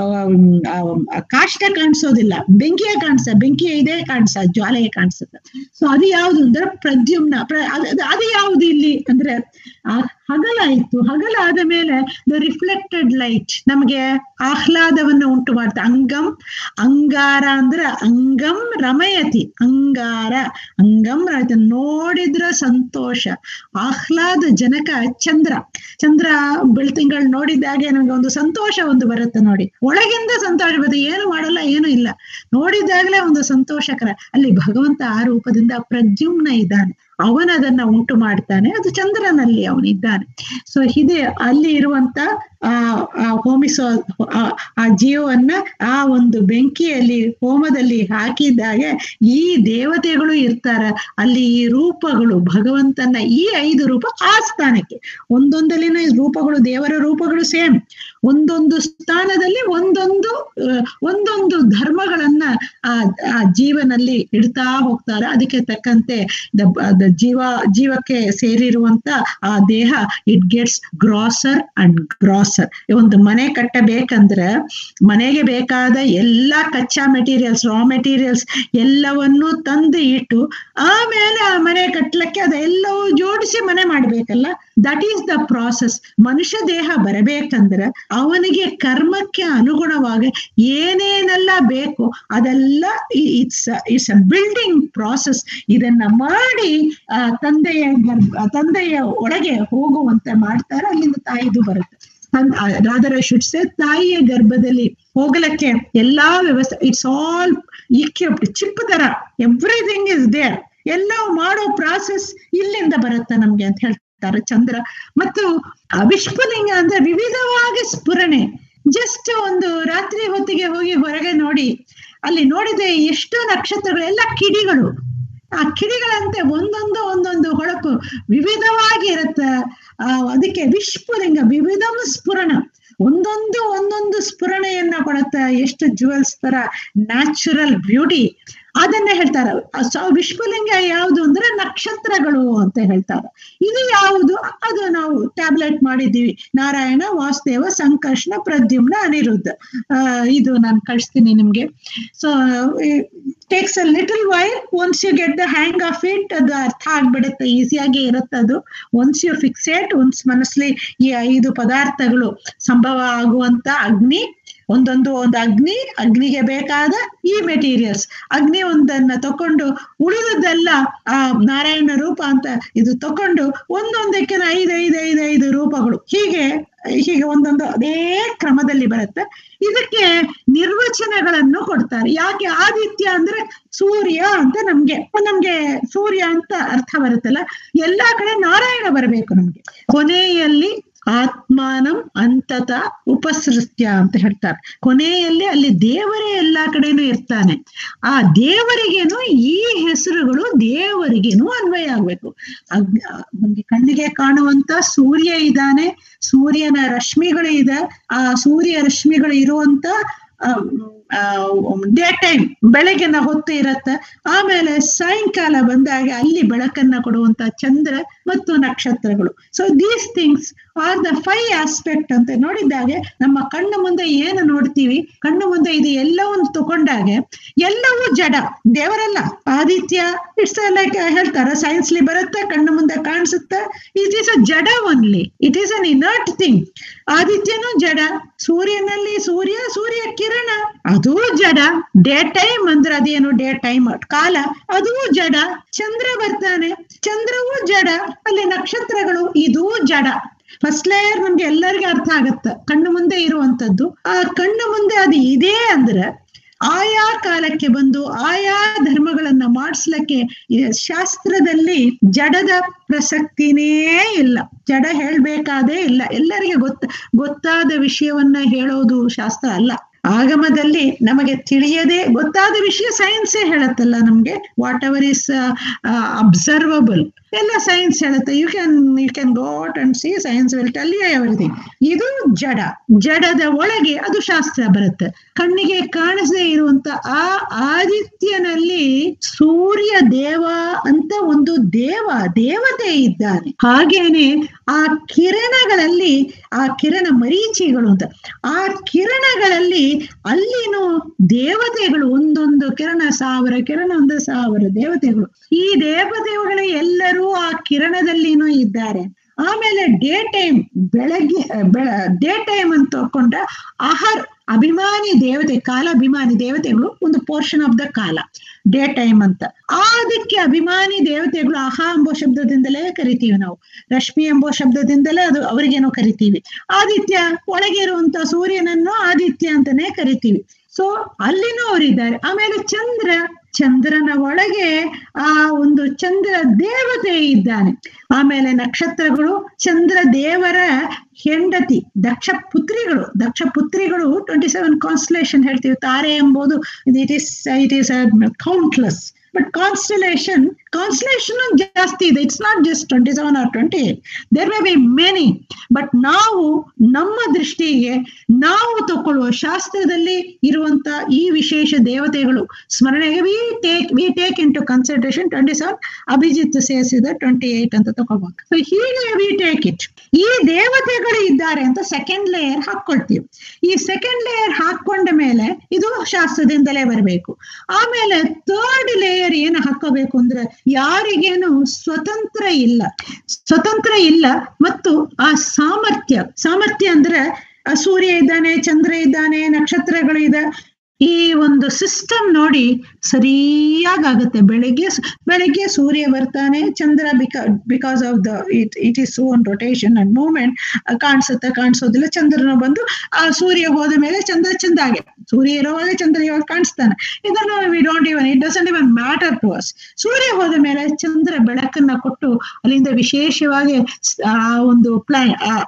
ಕಾಷ್ಟ ಕಾಣಿಸೋದಿಲ್ಲ, ಬೆಂಕಿಯೇ ಕಾಣಿಸ ಬೆಂಕಿಯ ಇದೇ ಕಾಣಿಸ ಜ್ವಾಲೆಯೇ ಕಾಣಿಸುತ್ತೆ. ಸೊ ಅದು ಯಾವುದು ಅಂದ್ರೆ ಪ್ರದ್ಯುಮ್ನ. ಅದು ಯಾವುದು ಇಲ್ಲಿ ಅಂದ್ರೆ ಆ ಹಗಲಾಯ್ತು. ಹಗಲಾದ ಮೇಲೆ ದ ರಿಫ್ಲೆಕ್ಟೆಡ್ ಲೈಟ್ ನಮಗೆ ಆಹ್ಲಾದವನ್ನು ಉಂಟು ಮಾಡುತ್ತೆ. ಅಂಗಂ ಅಂಗಾರ ಅಂದ್ರೆ ಅಂಗಂ ರಮಯತಿ. ಅಂಗಾರ ಅಂಗಂ ರಮಯತಿ, ನೋಡಿದ್ರ ಸಂತೋಷ, ಆಹ್ಲಾದ ಜನಕ. ಚಂದ್ರ ಚಂದ್ರ ಬೆಳ್ತಿಂಗಳು ನೋಡಿದಾಗೆ ನಮ್ಗೆ ಒಂದು ಸಂತೋಷ ಒಂದು ಬರುತ್ತೆ ನೋಡಿ, ಒಳಗಿಂದ ಸಂತೋಷ ಬರುತ್ತೆ. ಏನು ಮಾಡಲ್ಲ, ಏನು ಇಲ್ಲ, ನೋಡಿದಾಗಲೇ ಒಂದು ಸಂತೋಷಕರ. ಅಲ್ಲಿ ಭಗವಂತ ಆ ರೂಪದಿಂದ ಪ್ರದ್ಯುಮ್ನ ಇದ್ದಾನೆ, ಅವನದನ್ನ ಉಂಟು ಮಾಡ್ತಾನೆ. ಅದು ಚಂದ್ರನಲ್ಲಿ ಅವನಿದ್ದಾನೆ. ಸೊ ಇದೇ ಅಲ್ಲಿ ಇರುವಂತ ಆ ಹೋಮಿಸೋ ಆ ಜೀವವನ್ನ ಆ ಒಂದು ಬೆಂಕಿಯಲ್ಲಿ ಹೋಮದಲ್ಲಿ ಹಾಕಿದಾಗ ಈ ದೇವತೆಗಳು ಇರ್ತಾರ ಅಲ್ಲಿ. ಈ ರೂಪಗಳು ಭಗವಂತನ ಈ ಐದು ರೂಪ ಆ ಸ್ಥಾನಕ್ಕೆ, ಒಂದೊಂದಲ್ಲಿನ ರೂಪಗಳು ದೇವರ ರೂಪಗಳು ಸೇಮ್, ಒಂದೊಂದು ಸ್ಥಾನದಲ್ಲಿ ಒಂದೊಂದು ಒಂದೊಂದು ಧರ್ಮಗಳನ್ನ ಆ ಆ ಜೀವನಲ್ಲಿ ಇಡ್ತಾ ಹೋಗ್ತಾರೆ. ಅದಕ್ಕೆ ತಕ್ಕಂತೆ ದ ಜೀವ ಜೀವಕ್ಕೆ ಸೇರಿರುವಂತ ಆ ದೇಹ it gets grosser and grosser. ಒಂದು ಮನೆ ಕಟ್ಟಬೇಕಂದ್ರೆ ಮನೆಗೆ ಬೇಕಾದ ಎಲ್ಲಾ ಕಚ್ಚಾ ಮೆಟೀರಿಯಲ್ಸ್, ರಾ ಮೆಟೀರಿಯಲ್ಸ್ ಎಲ್ಲವನ್ನೂ ತಂದು ಇಟ್ಟು ಆಮೇಲೆ ಆ ಮನೆ ಕಟ್ಟಲಿಕ್ಕೆ ಅದೆಲ್ಲವೂ ಜೋಡಿಸಿ ಮನೆ ಮಾಡ್ಬೇಕಲ್ಲ. That is the process. ಮನುಷ್ಯ ದೇಹ ಬರಬೇಕಂದ್ರೆ ಅವನಿಗೆ ಕರ್ಮಕ್ಕೆ ಅನುಗುಣವಾಗಿ ಏನೇನೆಲ್ಲ ಬೇಕು ಅದೆಲ್ಲ it's it's a building process. ಇದನ್ನ ಮಾಡಿ ಆ ತಂದೆಯ ಗರ್ಭ ತಂದೆಯ ಒಳಗೆ ಹೋಗುವಂತೆ ಮಾಡ್ತಾರೆ. ಅಲ್ಲಿಂದ ತಾಯಿದು ಬರುತ್ತೆ. ರಾದರ್ ಐ ಶುಡ್ ಸೇ ತಾಯಿಯ ಗರ್ಭದಲ್ಲಿ ಹೋಗಲಕ್ಕೆ ಎಲ್ಲಾ ವ್ಯವಸ್ಥೆ, ಇಟ್ಸ್ ಆಲ್ ಇಕ್ವಿಪ್ಡ್, ಚಿಪ್ ತರ ಎವ್ರಿಥಿಂಗ್ ಇಸ್ ದೇರ್. ಎಲ್ಲ ಮಾಡೋ ಪ್ರಾಸೆಸ್ ಇಲ್ಲಿಂದ ಬರುತ್ತೆ ನಮ್ಗೆ ಅಂತ ಹೇಳ್ತಾರೆ ಚಂದ್ರ. ಮತ್ತು ವಿಶ್ವಲಿಂಗ ಅಂದ್ರೆ ವಿವಿಧವಾಗಿ ಸ್ಫುರಣೆ. ಜಸ್ಟ್ ಒಂದು ರಾತ್ರಿ ಹೊತ್ತಿಗೆ ಹೋಗಿ ಹೊರಗೆ ನೋಡಿ, ಅಲ್ಲಿ ನೋಡಿದ್ರೆ ಎಷ್ಟು ನಕ್ಷತ್ರಗಳೆಲ್ಲ ಕಿಡಿಗಳು. ಆ ಕಿಡಿಗಳಂತೆ ಒಂದೊಂದು ಒಂದೊಂದು ಹೊಳಪು ವಿವಿಧವಾಗಿ ಇರುತ್ತೆ. ಆ ಅದಕ್ಕೆ ವಿಶ್ವಲಿಂಗ, ವಿವಿಧಂ ಸ್ಫುರಣ, ಒಂದೊಂದು ಒಂದೊಂದು ಸ್ಫುರಣೆಯನ್ನ ಕೊಡುತ್ತೆ. ಎಷ್ಟು ಜುವೆಲ್ಸ್ ತರ ನ್ಯಾಚುರಲ್ ಬ್ಯೂಟಿ. ಅದನ್ನ ಹೇಳ್ತಾರೆ. ವಿಶ್ವಲಿಂಗ ಯಾವುದು ಅಂದ್ರೆ ನಕ್ಷತ್ರಗಳು ಅಂತ ಹೇಳ್ತಾರೆ. ಇದು ಯಾವುದು? ಅದು ನಾವು ಟ್ಯಾಬ್ಲೆಟ್ ಮಾಡಿದ್ದೀವಿ, ನಾರಾಯಣ, ವಾಸುದೇವ, ಸಂಕರ್ಷಣ, ಪ್ರದ್ಯುಮ್ನ, ಅನಿರುದ್ಧ. ಅಹ್ ಇದು ನಾನು ಕಳಿಸ್ತೀನಿ ನಿಮ್ಗೆ. So takes a little while. Once you get the hang of it, ಅದು ಅರ್ಥ ಆಗ್ಬಿಡುತ್ತೆ, ಈಸಿಯಾಗಿ ಇರುತ್ತೆ ಅದು. ಒನ್ಸ್ ಯು ಫಿಕ್ಸೇಟ್, ಒನ್ಸ್ ಮನಸ್ಲಿ ಈ ಐದು ಪದಾರ್ಥಗಳು ಸಂಭವ ಆಗುವಂತ ಅಗ್ನಿ, ಒಂದೊಂದು ಒಂದು ಅಗ್ನಿ, ಅಗ್ನಿಗೆ ಬೇಕಾದ ಈ ಮೆಟೀರಿಯಲ್ಸ್, ಅಗ್ನಿ ಒಂದನ್ನ ತಕೊಂಡು ಉಳಿದದ್ದೆಲ್ಲ ಆ ನಾರಾಯಣ ರೂಪ ಅಂತ ಇದು ತಕೊಂಡು ಒಂದೊಂದಕ್ಕೆ ಐದು ಐದು ಐದು ಐದು ರೂಪಗಳು, ಹೀಗೆ ಹೀಗೆ ಒಂದೊಂದು ಅದೇ ಕ್ರಮದಲ್ಲಿ ಬರುತ್ತೆ. ಇದಕ್ಕೆ ನಿರ್ವಚನಗಳನ್ನು ಕೊಡ್ತಾರೆ. ಯಾಕೆ ಆದಿತ್ಯ ಅಂದ್ರೆ ಸೂರ್ಯ ಅಂತ ನಮ್ಗೆ ನಮ್ಗೆ ಸೂರ್ಯ ಅಂತ ಅರ್ಥ ಬರುತ್ತಲ್ಲ, ಎಲ್ಲಾ ಕಡೆ ನಾರಾಯಣ ಬರಬೇಕು ನಮ್ಗೆ. ಕೊನೆಯಲ್ಲಿ ಆತ್ಮಾನಂ ಅಂತತ ಉಪಸೃತ್ಯ ಅಂತ ಹೇಳ್ತಾರೆ. ಕೊನೆಯಲ್ಲಿ ಅಲ್ಲಿ ದೇವರೇ ಎಲ್ಲಾ ಕಡೆನೂ ಇರ್ತಾನೆ. ಆ ದೇವರಿಗೇನು ಈ ಹೆಸರುಗಳು ದೇವರಿಗೇನು ಅನ್ವಯ ಆಗ್ಬೇಕು. ನಮ್ಗೆ ಕಣ್ಣಿಗೆ ಕಾಣುವಂತ ಸೂರ್ಯ ಇದ್ದಾನೆ, ಸೂರ್ಯನ ರಶ್ಮಿಗಳು ಇದೆ. ಆ ಸೂರ್ಯ ರಶ್ಮಿಗಳು ಇರುವಂತ ಡೇ ಟೈಮ್ ಬೆಳಗಿನ ಹೊತ್ತು ಇರತ್ತೆ. ಆಮೇಲೆ ಸಾಯಂಕಾಲ ಬಂದಾಗ ಅಲ್ಲಿ ಬೆಳಕನ್ನ ಕೊಡುವಂತ ಚಂದ್ರ ಮತ್ತು ನಕ್ಷತ್ರಗಳು. So these things are the five aspect ಅಂತ ನೋಡಿದ್ದಾಗೆ ನಮ್ಮ ಕಣ್ಣು ಮುಂದೆ ಏನು ನೋಡ್ತೀವಿ, ಕಣ್ಣು ಮುಂದೆ ಇದು ಎಲ್ಲವನ್ನು ತಗೊಂಡಾಗೆ ಎಲ್ಲವೂ ಜಡ, ದೇವರಲ್ಲ. ಆದಿತ್ಯ ಇಟ್ಸ್ ಲೈಕ್ ಹೇಳ್ತಾರೆ, ಸೈನ್ಸ್ಲಿ ಬರುತ್ತೆ, ಕಣ್ಣು ಮುಂದೆ ಕಾಣಿಸುತ್ತೆ. ಇಟ್ ಈಸ್ ಅ ಜಡ only, it is an inert thing. ಆದಿತ್ಯನೂ ಜಡ, ಸೂರ್ಯನಲ್ಲಿ ಸೂರ್ಯ ಸೂರ್ಯ ಕಿರಣ ಅದೂ ಜಡ. ಡೇ ಟೈಮ್ ಅಂದ್ರೆ ಅದೇನು ಡೇ ಟೈಮ್ ಕಾಲ, ಅದೂ ಜಡ. ಚಂದ್ರ ಬರ್ತಾನೆ, ಚಂದ್ರವೂ ಜಡ. ಅಲ್ಲಿ ನಕ್ಷತ್ರಗಳು, ಇದೂ ಜಡ. ಫಸ್ಟ್ ಲೇಯರ್ ನಮ್ಗೆ ಎಲ್ಲರಿಗೂ ಅರ್ಥ ಆಗತ್ತ, ಕಣ್ಣು ಮುಂದೆ ಇರುವಂತದ್ದು. ಆ ಕಣ್ಣು ಮುಂದೆ ಅದು ಇದೆ ಅಂದ್ರೆ ಆಯಾ ಕಾಲಕ್ಕೆ ಬಂದು ಆಯಾ ಧರ್ಮಗಳನ್ನ ಮಾಡಿಸ್ಲಿಕ್ಕೆ ಶಾಸ್ತ್ರದಲ್ಲಿ ಜಡದ ಪ್ರಸಕ್ತಿನೇ ಇಲ್ಲ, ಜಡ ಹೇಳ್ಬೇಕಾದೇ ಇಲ್ಲ. ಎಲ್ಲರಿಗೆ ಗೊತ್ತ ಗೊತ್ತಾದ ವಿಷಯವನ್ನ ಹೇಳೋದು ಶಾಸ್ತ್ರ ಅಲ್ಲ. ಆಗಮದಲ್ಲಿ ನಮಗೆ ತಿಳಿಯದೆ ಗೊತ್ತಾದ ವಿಷಯ ಸೈನ್ಸೇ ಹೇಳತ್ತಲ್ಲ ನಮ್ಗೆ. ವಾಟ್ ಎವರ್ ಇಸ್ ಅಬ್ಸರ್ವಬಲ್ ಎಲ್ಲ ಸೈನ್ಸ್ ಹೇಳುತ್ತೆ. You can you can go out and see, science will tell you everything. ಇದು ಜಡ, ಜಡದ ಒಳಗೆ ಅದು ಶಾಸ್ತ್ರ ಬರುತ್ತೆ. ಕಣ್ಣಿಗೆ ಕಾಣಿಸದೇ ಇರುವಂತ ಆ ಆದಿತ್ಯನಲ್ಲಿ ಸೂರ್ಯ ದೇವ ಅಂತ ಒಂದು ದೇವ ದೇವತೆ ಇದ್ದಾನೆ. ಹಾಗೇನೆ ಆ ಕಿರಣಗಳಲ್ಲಿ, ಆ ಕಿರಣ ಮರೀಚಿಗಳು ಅಂತ, ಆ ಕಿರಣಗಳಲ್ಲಿ ಅಲ್ಲಿನೂ ದೇವತೆಗಳು, ಒಂದೊಂದು ಕಿರಣ ಸಾವಿರ ಕಿರಣ, ಒಂದು ಸಾವಿರ ದೇವತೆಗಳು. ಈ ದೇವತೆಗಳು ಎಲ್ಲರೂ ಆ ಕಿರಣದಲ್ಲಿನೂ ಇದ್ದಾರೆ. ಆಮೇಲೆ ಡೇ ಟೈಮ್, ಬೆಳಗ್ಗೆ ಡೇ ಟೈಮ್ ಅಂತ ತಕೊಂಡ ಅಹರ್ ಅಭಿಮಾನಿ ದೇವತೆ, ಕಾಲಾಭಿಮಾನಿ ದೇವತೆಗಳು ಒಂದು ಪೋರ್ಷನ್ ಆಫ್ ದ ಕಾಲ, ಡೇ ಟೈಮ್ ಅಂತ. ಅದಕ್ಕೆ ಅಭಿಮಾನಿ ದೇವತೆಗಳು ಅಹ ಎಂಬೋ ಶಬ್ದದಿಂದಲೇ ಕರಿತೀವಿ ನಾವು, ರಶ್ಮಿ ಎಂಬೋ ಶಬ್ದದಿಂದಲೇ ಅದು ಅವರಿಗೇನೋ ಕರಿತೀವಿ. ಆದಿತ್ಯ ಒಳಗೆ ಇರುವಂತ ಸೂರ್ಯನನ್ನು ಆದಿತ್ಯ ಅಂತಾನೆ ಕರಿತೀವಿ. ಸೊ ಅಲ್ಲಿನೂ ಅವರಿದ್ದಾರೆ. ಆಮೇಲೆ ಚಂದ್ರ, ಚಂದ್ರನ ಒಳಗೆ ಆ ಒಂದು ಚಂದ್ರ ದೇವತೆ ಇದ್ದಾನೆ. ಆಮೇಲೆ ನಕ್ಷತ್ರಗಳು, ಚಂದ್ರ ದೇವರ ಹೆಂಡತಿ, ದಕ್ಷ ಪುತ್ರಿಗಳು. ದಕ್ಷ ಪುತ್ರಿಗಳು ಟ್ವೆಂಟಿ ಸೆವೆನ್ ಕಾನ್ಸ್ಟಲೇಷನ್ ಹೇಳ್ತೀವಿ. ತಾರೆ ಎಂಬುದು it is it is countless. But constellation constellation ಜಾಸ್ತಿ ಇದೆ. It's not just twenty seven or twenty eight, there may be many. But ನಾವು ನಮ್ಮ ದೃಷ್ಟಿಗೆ ನಾವು ತಗೊಳ್ಳುವ ಶಾಸ್ತ್ರದಲ್ಲಿ ಇರುವಂತ ಈ ವಿಶೇಷ ದೇವತೆಗಳು ಸ್ಮರಣೆಗೆ we take we take into consideration twenty seven, Abhijit ಸೇರಿಸಿದ ಟ್ವೆಂಟಿ ಏಟ್ ಅಂತ ತಗೋಬೇಕು. ಸೊ ಹೀಗೆ ವಿ ಟೇಕ್ ಇಟ್. ಈ ದೇವತೆಗಳು ಇದ್ದಾರೆ ಅಂತ ಸೆಕೆಂಡ್ ಲೇಯರ್ ಹಾಕೊಳ್ತೀವಿ. ಈ ಸೆಕೆಂಡ್ ಲೇಯರ್ ಹಾಕೊಂಡ ಮೇಲೆ ಇದು ಶಾಸ್ತ್ರದಿಂದಲೇ ಬರಬೇಕು. ಆಮೇಲೆ ಥರ್ಡ್ ಲೇಯರ್ ಏನು ಹಾಕೋಬೇಕು ಅಂದ್ರೆ ಯಾರಿಗೇನು ಸ್ವತಂತ್ರ ಇಲ್ಲ, ಸ್ವತಂತ್ರ ಇಲ್ಲ ಮತ್ತು ಆ ಸಾಮರ್ಥ್ಯ, ಸಾಮರ್ಥ್ಯ ಅಂದ್ರೆ ಸೂರ್ಯ ಇದ್ದಾನೆ, ಚಂದ್ರ ಇದ್ದಾನೆ, ನಕ್ಷತ್ರಗಳು ಇದೆ. ಈ ಒಂದು ಸಿಸ್ಟಮ್ ನೋಡಿ ಸರಿಯಾಗುತ್ತೆ. ಬೆಳಿಗ್ಗೆ ಬೆಳಿಗ್ಗೆ ಸೂರ್ಯ ಬರ್ತಾನೆ, ಚಂದ್ರ ಬಿಕಾ because of the it it is own rotation and movement ಕಾಣಿಸುತ್ತೆ, ಕಾಣಿಸೋದಿಲ್ಲ. ಚಂದ್ರನ ಬಂದು ಆ ಸೂರ್ಯ ಹೋದ ಮೇಲೆ ಚಂದ್ರ ಚಂದಾಗೆ, ಸೂರ್ಯ ಇರುವಾಗ ಚಂದ್ರ ಇವಾಗ ಕಾಣಿಸ್ತಾನೆ. ಇದನ್ನು we don't even it doesn't even matter to us. ಸೂರ್ಯ ಹೋದ ಮೇಲೆ ಚಂದ್ರ ಬೆಳಕನ್ನ ಕೊಟ್ಟು ಅಲ್ಲಿಂದ ವಿಶೇಷವಾಗಿ ಆ ಒಂದು ಪ್ಲಾ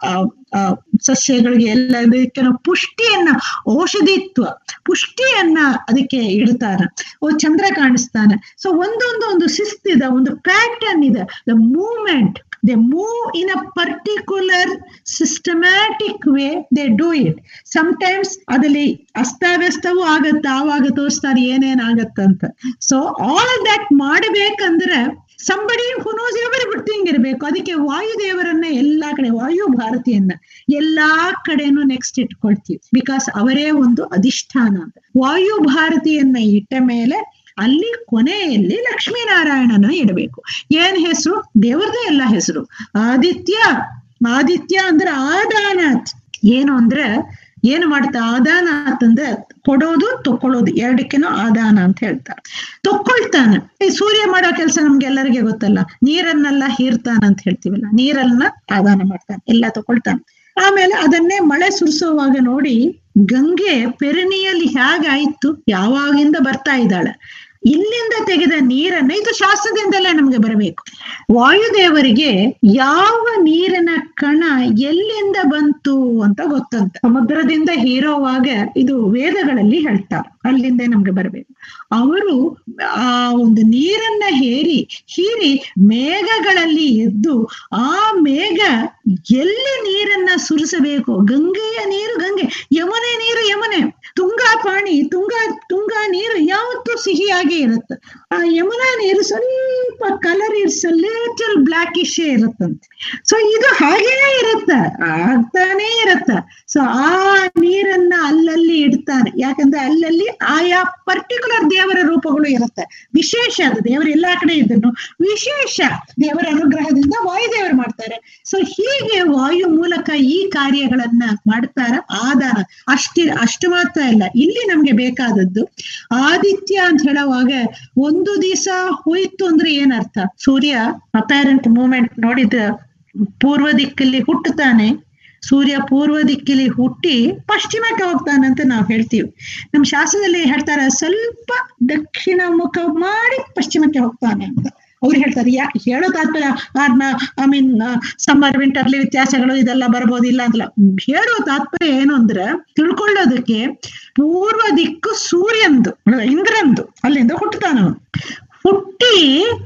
ಸಸ್ಯಗಳಿಗೆ ಎಲ್ಲ ಇದಕ್ಕೆ ಪುಷ್ಟಿಯನ್ನ, ಔಷಧಿತ್ವ ಪುಷ್ಟಿಯನ್ನ ಅದಕ್ಕೆ ಇಡ್ತಾರೆ. ಓ ಚಂದ್ರ ಕಾಣಿಸ್ತಾನೆ. ಸೊ ಒಂದೊಂದು ಒಂದು ಶಿಸ್ತಿದೆ, ಒಂದು ಪ್ಯಾಟರ್ನ್ ಇದೆ. The movement, they move in a particular systematic way they do it. Sometimes ಅದಲ್ಲಿ ಅಸ್ತವ್ಯಸ್ತವೂ ಆಗತ್ತ, ಆವಾಗ ತೋರಿಸ್ತಾರೆ ಏನೇನ್ ಆಗತ್ತಂತ. ಸೊ ಆಲ್ ದಟ್ ಮಾಡಬೇಕಂದ್ರೆ ಸಂಬಡಿ ಹೂ ನೋಸ್ ಎವ್ರಿಥಿಂಗ್ ಇರಬೇಕು. ಅದಕ್ಕೆ ವಾಯುದೇವರನ್ನ ಎಲ್ಲಾ ಕಡೆ, ವಾಯು ಭಾರತಿಯನ್ನ ಎಲ್ಲಾ ಕಡೆನೂ ನೆಕ್ಸ್ಟ್ ಇಟ್ಕೊಳ್ತೀವಿ, ಬಿಕಾಸ್ ಅವರೇ ಒಂದು ಅಧಿಷ್ಠಾನ ಅಂತ. ವಾಯು ಭಾರತಿಯನ್ನ ಇಟ್ಟ ಮೇಲೆ ಅಲ್ಲಿ ಕೊನೆಯಲ್ಲಿ ಲಕ್ಷ್ಮೀನಾರಾಯಣನ ಇಡಬೇಕು. ಏನ್ ಹೆಸರು? ದೇವ್ರದೇ ಎಲ್ಲ ಹೆಸರು. ಆದಿತ್ಯ, ಆದಿತ್ಯ ಅಂದ್ರೆ ಆದಾನಾಥ್. ಏನು ಅಂದ್ರೆ ಏನು ಮಾಡ್ತಾ ಆದಾನಾಥ್ ಅಂದ್ರೆ ಕೊಡೋದು ತಕ್ಕೊಳ್ಳೋದು ಎರಡಕ್ಕೇನೋ ಆದಾನ ಅಂತ ಹೇಳ್ತಾರೆ. ತಕ್ಕೊಳ್ತಾನೆ. ಈ ಸೂರ್ಯ ಮಾಡೋ ಕೆಲಸ ನಮ್ಗೆಲ್ಲರಿಗೆ ಗೊತ್ತಲ್ಲ, ನೀರನ್ನೆಲ್ಲ ಹೀರ್ತಾನ ಅಂತ ಹೇಳ್ತೀವಲ್ಲ, ನೀರನ್ನ ಆದಾನ ಮಾಡ್ತಾನೆ, ಎಲ್ಲ ತಕೊಳ್ತಾನೆ. ಆಮೇಲೆ ಅದನ್ನೇ ಮಳೆ ಸುರಿಸುವಾಗ ನೋಡಿ, ಗಂಗೆ ಪೆರಿನಿಯಲ್ಲಿ ಹೇಗಾಯ್ತು, ಯಾವಾಗಿಂದ ಬರ್ತಾ ಇದ್ದಾಳೆ, ಇಲ್ಲಿಂದ ತೆಗೆದ ನೀರನ್ನ, ಇದು ಶಾಸ್ತ್ರದಿಂದಲೇ ನಮ್ಗೆ ಬರಬೇಕು. ವಾಯುದೇವರಿಗೆ ಯಾವ ನೀರಿನ ಕಣ ಎಲ್ಲಿಂದ ಬಂತು ಅಂತ ಗೊತ್ತಂತ. ಸಮುದ್ರದಿಂದ ಹೀರೋವಾಗ ಇದು ವೇದಗಳಲ್ಲಿ ಹೇಳ್ತಾರೆ, ಅಲ್ಲಿಂದ ನಮ್ಗೆ ಬರಬೇಕು. ಅವರು ಆ ಒಂದು ನೀರನ್ನ ಹೇರಿ ಹೀರಿ ಮೇಘಗಳಲ್ಲಿ ಎದ್ದು, ಆ ಮೇಘ ಎಲ್ಲಿ ನೀರನ್ನ ಸುರಿಸಬೇಕು, ಗಂಗೆಯ ನೀರು ಗಂಗೆ, ಯಮುನೆ ನೀರು ಯಮುನೆ, ತುಂಗಾ ಪಾಣಿ ತುಂಗಾ ತುಂಗಾ ನೀರು ಯಾವತ್ತೂ ಸಿಹಿಯಾಗಿ ಇರುತ್ತೆ. ಆ ಯಮುನಾ ನೀರು ಸ್ವಲ್ಪ ಕಲರ್ ಇಟ್ಸ್ ಲಿಟಲ್ ಬ್ಲಾಕಿಶ್ ಇರುತ್ತಂತೆ. ಸೊ ಇದು ಹಾಗೇ ಇರುತ್ತ, ಆಗ್ತಾನೆ ಇರುತ್ತ. ಸೊ ಆ ನೀರನ್ನ ಅಲ್ಲಲ್ಲಿ ಇಡ್ತಾನೆ, ಯಾಕಂದ್ರೆ ಅಲ್ಲಲ್ಲಿ ಆಯಾ ಪರ್ಟಿಕ್ಯುಲರ್ ದೇವರ ರೂಪಗಳು ಇರುತ್ತೆ. ವಿಶೇಷ ಅದು, ದೇವರು ಎಲ್ಲಾ ಕಡೆ ಇದ್ದನು, ವಿಶೇಷ ದೇವರ ಅನುಗ್ರಹದಿಂದ ವಾಯುದೇವರು ಮಾಡ್ತಾರೆ. ಸೊ ಹೀಗೆ ವಾಯು ಮೂಲಕ ಈ ಕಾರ್ಯಗಳನ್ನ ಮಾಡ್ತಾರ. ಆದಾನ ಅಷ್ಟಿ ಅಷ್ಟು ಮಾತ್ರ ಇಲ್ಲ, ಇಲ್ಲಿ ನಮ್ಗೆ ಬೇಕಾದದ್ದು ಆದಿತ್ಯ ಅಂತ ಹೇಳುವಾಗ ಒಂದು ದಿವಸ ಹೋಯ್ತು ಅಂದ್ರೆ ಏನರ್ಥ? ಸೂರ್ಯ ಅಪ್ಯಾರೆಂಟ್ ಮೂವ್ಮೆಂಟ್ ನೋಡಿದ ಪೂರ್ವ ದಿಕ್ಕಲ್ಲಿ ಹುಟ್ಟುತ್ತಾನೆ. ಸೂರ್ಯ ಪೂರ್ವ ದಿಕ್ಕಲ್ಲಿ ಹುಟ್ಟಿ ಪಶ್ಚಿಮಕ್ಕೆ ಹೋಗ್ತಾನಂತ ನಾವು ಹೇಳ್ತೀವಿ. ನಮ್ಮ ಶಾಸ್ತ್ರದಲ್ಲಿ ಹೇಳ್ತಾರೆ ಸ್ವಲ್ಪ ದಕ್ಷಿಣ ಮುಖ ಮಾಡಿ ಪಶ್ಚಿಮಕ್ಕೆ ಹೋಗ್ತಾನೆ ಅಂತ ಅವ್ರು ಹೇಳ್ತಾರೆ. ಯಾ ಹೇಳೋ ತಾತ್ಪರ್ಯ ಐ ಮೀನ್ ಸಮ್ಮರ್ ವಿಂಟರ್ಲಿ ವ್ಯತ್ಯಾಸಗಳು ಇದೆಲ್ಲ ಬರ್ಬೋದಿಲ್ಲ ಅಂತಲ್ಲ. ಹೇಳೋ ತಾತ್ಪರ್ಯ ಏನು ಅಂದ್ರೆ, ತಿಳ್ಕೊಳ್ಳೋದಕ್ಕೆ ಪೂರ್ವ ದಿಕ್ಕು ಸೂರ್ಯಂದು, ಇಂದ್ರಂದು, ಅಲ್ಲಿಂದ ಹುಟ್ಟುತ್ತಾನವನು. ಹುಟ್ಟಿ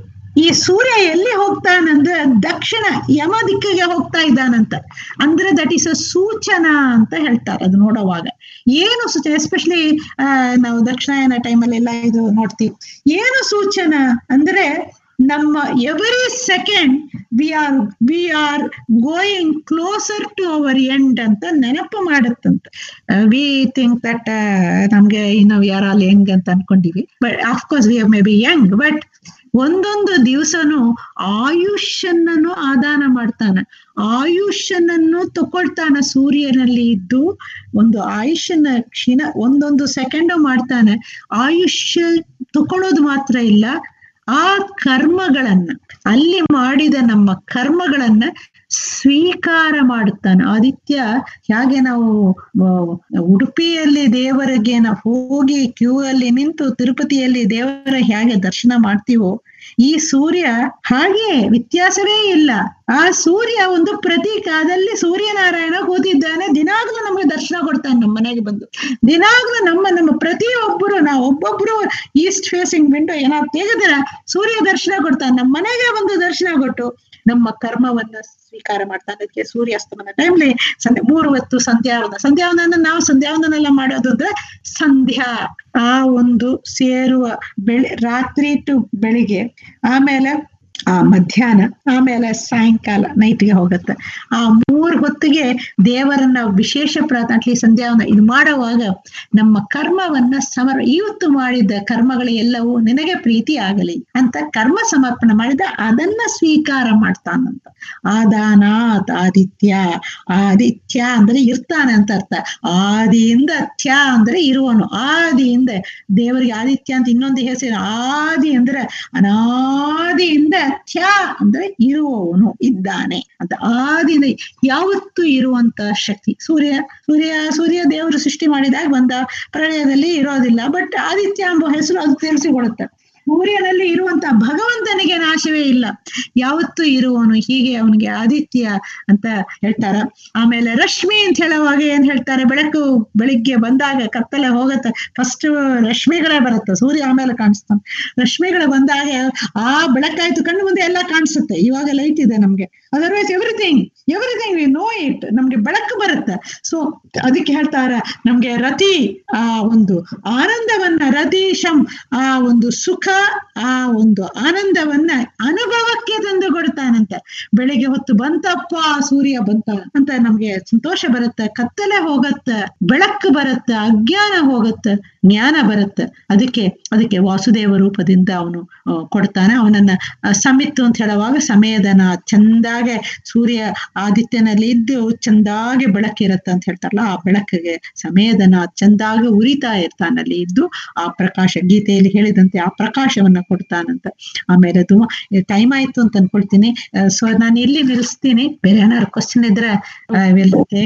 ಈ ಸೂರ್ಯ ಎಲ್ಲಿ ಹೋಗ್ತಾನಂದ್ರೆ ದಕ್ಷಿಣ ಯಮ ದಿಕ್ಕಿಗೆ ಹೋಗ್ತಾ ಇದ್ದಾನಂತ. ಅಂದ್ರೆ ದಟ್ ಈಸ್ ಅ ಸೂಚನಾ ಅಂತ ಹೇಳ್ತಾರೆ. ಅದು ನೋಡುವಾಗ ಏನು ಸೂಚನೆ, ಎಸ್ಪೆಷಲಿ ನಾವು ದಕ್ಷಿಣಾಯನ ಟೈಮಲ್ಲಿ ಎಲ್ಲ ಇದು ನೋಡ್ತೀವಿ. ಏನು ಸೂಚನಾ ಅಂದ್ರೆ, ನಮ್ಮ every second we are we are going closer to our end ಅಂತ ನೆನಪು ಮಾಡುತ್ತಂತ. ವಿ ಥಿಂಕ್ ದಟ್ ನಮ್ಗೆ ಇನ್ನು ವಿ ಆರ್ ಆಲ್ ಯಂಗ್ ಅಂತ ಅನ್ಕೊಂಡಿವಿ, but of course we are maybe young, but ಒಂದೊಂದು ದಿವಸನು ಆಯುಷ್ಯನನ್ನು ಆದಾನ ಮಾಡ್ತಾನೆ, ಆಯುಷ್ಯನನ್ನು ತಕೊಳ್ತಾನ. ಸೂರ್ಯನಲ್ಲಿ ಇದ್ದು ಒಂದು ಆಯುಷ್ಯನ ಕ್ಷೀಣ ಒಂದೊಂದು ಸೆಕೆಂಡ್ ಮಾಡ್ತಾನೆ. ಆಯುಷ್ಯ ತಕೊಳ್ಳೋದು ಮಾತ್ರ ಇಲ್ಲ, ಆ ಕರ್ಮಗಳನ್ನ, ಅಲ್ಲಿ ಮಾಡಿದ ನಮ್ಮ ಕರ್ಮಗಳನ್ನ ಸ್ವೀಕಾರ ಮಾಡುತ್ತಾನೆ. ಆದಿತ್ಯ ಹೇಗೆ ನಾವು ಉಡುಪಿಯಲ್ಲಿ ದೇವರಿಗೆ ನಾವು ಹೋಗಿ ಕ್ಯೂ ಅಲ್ಲಿ ನಿಂತು ತಿರುಪತಿಯಲ್ಲಿ ದೇವರ ಹೇಗೆ ದರ್ಶನ ಮಾಡ್ತೀವೋ, ಈ ಸೂರ್ಯ ಹಾಗೆ ವ್ಯತ್ಯಾಸವೇ ಇಲ್ಲ. ಆ ಸೂರ್ಯ ಒಂದು ಪ್ರತೀಕ. ಅದಲ್ಲಿ ಸೂರ್ಯನಾರಾಯಣ ಕೂತಿದ್ದಾನೆ, ದಿನಾಗ್ಲೂ ನಮ್ಗೆ ದರ್ಶನ ಕೊಡ್ತಾನೆ. ನಮ್ಮ ಮನೆಗೆ ಬಂದು ದಿನಾಗ್ಲೂ ನಮ್ಮ ನಮ್ಮ ಪ್ರತಿಯೊಬ್ಬರು, ನಾವು ಒಬ್ಬೊಬ್ರು ಈಸ್ಟ್ ಫೇಸಿಂಗ್ ವಿಂಡೋ ಏನಾದ್ರು ತೆಗೆದ್ರೆ ಸೂರ್ಯ ದರ್ಶನ ಕೊಡ್ತಾನೆ. ನಮ್ಮ ಮನೆಗೆ ಬಂದು ದರ್ಶನ ಕೊಟ್ಟು ನಮ್ಮ ಕರ್ಮವನ್ನ ಸ್ವೀಕಾರ ಮಾಡ್ತಾನೆ. ಅದಕ್ಕೆ ಸೂರ್ಯಾಸ್ತಮನ ಟೈಮ್ಲಿ ಸಂಧ್ಯಾ ಮೂರು ಹೊತ್ತು ಸಂಧ್ಯಾವಂದನ, ಸಂಧ್ಯಾವಂದನ ನಾವು ಸಂಧ್ಯಾವಂದನೆಲ್ಲ ಮಾಡೋದು ಅಂದ್ರೆ ಸಂಧ್ಯಾ, ಆ ಒಂದು ಸೇರುವ ಬೆಳಿ ರಾತ್ರಿ ಟು ಬೆಳಿಗ್ಗೆ, ಆಮೇಲೆ ಆ ಮಧ್ಯಾಹ್ನ, ಆಮೇಲೆ ಸಾಯಂಕಾಲ ನೈಟ್ಗೆ ಹೋಗುತ್ತೆ. ಆ ಮೂರ್ ಹೊತ್ತಿಗೆ ದೇವರನ್ನ ವಿಶೇಷ ಪ್ರಾರ್ಥನೆ ಸಂಧ್ಯಾವನ ಇದು ಮಾಡುವಾಗ ನಮ್ಮ ಕರ್ಮವನ್ನ ಸಮರ್ ಇವತ್ತು ಮಾಡಿದ ಕರ್ಮಗಳು ಎಲ್ಲವೂ ನಿನಗೆ ಪ್ರೀತಿ ಆಗಲಿ ಅಂತ ಕರ್ಮ ಸಮರ್ಪಣೆ ಮಾಡಿದ ಅದನ್ನ ಸ್ವೀಕಾರ ಮಾಡ್ತಾನಂತ. ಆದಾನಾತ್ ಆದಿತ್ಯ, ಆದಿತ್ಯ ಅಂದ್ರೆ ಇರ್ತಾನೆ ಅಂತ ಅರ್ಥ. ಆದಿಯಿಂದ ತ್ಯ ಅಂದ್ರೆ ಇರುವನು, ಆದಿಯಿಂದ ದೇವರಿಗೆ ಆದಿತ್ಯ ಅಂತ ಇನ್ನೊಂದು ಹೆಸರು. ಆದಿ ಅಂದ್ರೆ ಅನಾದಿಯಿಂದ, ತ್ಯ ಅಂದ್ರೆ ಇರುವವನು ಇದ್ದಾನೆ ಅಂತ. ಆದಿನ ಯಾವತ್ತೂ ಇರುವಂತ ಶಕ್ತಿ ಸೂರ್ಯ. ಸೂರ್ಯ ಸೂರ್ಯ ದೇವರು ಸೃಷ್ಟಿ ಮಾಡಿದಾಗ ಬಂದ ಪ್ರಳಯದಲ್ಲಿ ಇರೋದಿಲ್ಲ, ಬಟ್ ಆದಿತ್ಯ ಎಂಬ ಹೆಸರು ಅದು ತಿಳಿಸಿಕೊಡುತ್ತೆ. ಸೂರ್ಯನಲ್ಲಿ ಇರುವಂತ ಭಗವಂತನಿಗೆ ನಾಶವೇ ಇಲ್ಲ, ಯಾವತ್ತೂ ಇರುವವನು. ಹೀಗೆ ಅವನಿಗೆ ಆದಿತ್ಯ ಅಂತ ಹೇಳ್ತಾರ. ಆಮೇಲೆ ರಶ್ಮಿ ಅಂತ ಹೇಳುವಾಗ ಏನ್ ಹೇಳ್ತಾರೆ, ಬೆಳಕು ಬೆಳಿಗ್ಗೆ ಬಂದಾಗ ಕತ್ತಲೆ ಹೋಗತ್ತೆ, ಫಸ್ಟ್ ರಶ್ಮಿಗಳೇ ಬರುತ್ತೆ, ಸೂರ್ಯ ಆಮೇಲೆ ಕಾಣಿಸ್ತಾನೆ. ರಶ್ಮಿಗಳು ಬಂದಾಗ ಆ ಬೆಳಕಾಯ್ತು, ಕಣ್ಣು ಮುಂದೆ ಎಲ್ಲ ಕಾಣಿಸುತ್ತೆ. ಇವಾಗ ಲೈಟ್ ಇದೆ ನಮ್ಗೆ, otherwise everything everything we know light, ನಮ್ಗೆ ಬೆಳಕು ಬರುತ್ತೆ. ಸೊ ಅದಕ್ಕೆ ಹೇಳ್ತಾರ ನಮ್ಗೆ ರತಿ ಆ ಒಂದು ಆನಂದವನ್ನ, ರತೀಶಂ ಆ ಒಂದು ಸುಖ, ಆ ಒಂದು ಆನಂದವನ್ನ ಅನುಭವಕ್ಕೆ ತಂದು ಕೊಡ್ತಾನಂತೆ. ಬೆಳಿಗ್ಗೆ ಹೊತ್ತು ಬಂತಪ್ಪ ಸೂರ್ಯ ಬಂತ ಅಂತ ನಮ್ಗೆ ಸಂತೋಷ ಬರುತ್ತೆ, ಕತ್ತಲೆ ಹೋಗತ್ತೆ, ಬೆಳಕು ಬರುತ್ತೆ, ಅಜ್ಞಾನ ಹೋಗುತ್ತೆ, ಜ್ಞಾನ ಬರುತ್ತೆ. ಅದಕ್ಕೆ ಅದಕ್ಕೆ ವಾಸುದೇವ ರೂಪದಿಂದ ಅವನು ಕೊಡ್ತಾನೆ. ಅವನನ್ನ ಸಮಿತ್ತು ಅಂತ ಹೇಳುವಾಗ ಸಮಯದನ ಚಂದಾಗೆ ಸೂರ್ಯ ಆದಿತ್ಯನಲ್ಲಿ ಇದ್ದು ಚಂದಾಗೆ ಬೆಳಕಿರತ್ತ ಅಂತ ಹೇಳ್ತಾರಲ್ಲ, ಆ ಬೆಳಕಿಗೆ ಸಮಯದನ ಚಂದಾಗೆ ಉರಿತಾ ಇರ್ತಾನಲ್ಲಿ ಇದ್ದು ಆ ಪ್ರಕಾಶ, ಗೀತೆಯಲ್ಲಿ ಹೇಳಿದಂತೆ ಆ ಪ್ರಕಾಶವನ್ನ ಕೊಡ್ತಾನಂತ. ಆಮೇಲೆ ಅದು ಟೈಮ್ ಆಯ್ತು ಅಂತ ಅನ್ಕೊಳ್ತೀನಿ. ಸೊ ನಾನು ಇಲ್ಲಿ ನಿಲ್ಲಿಸ್ತೀನಿ. ಬೇರೆ ಏನಾದ್ರು ಕ್ವಶನ್ ಇದ್ರೆ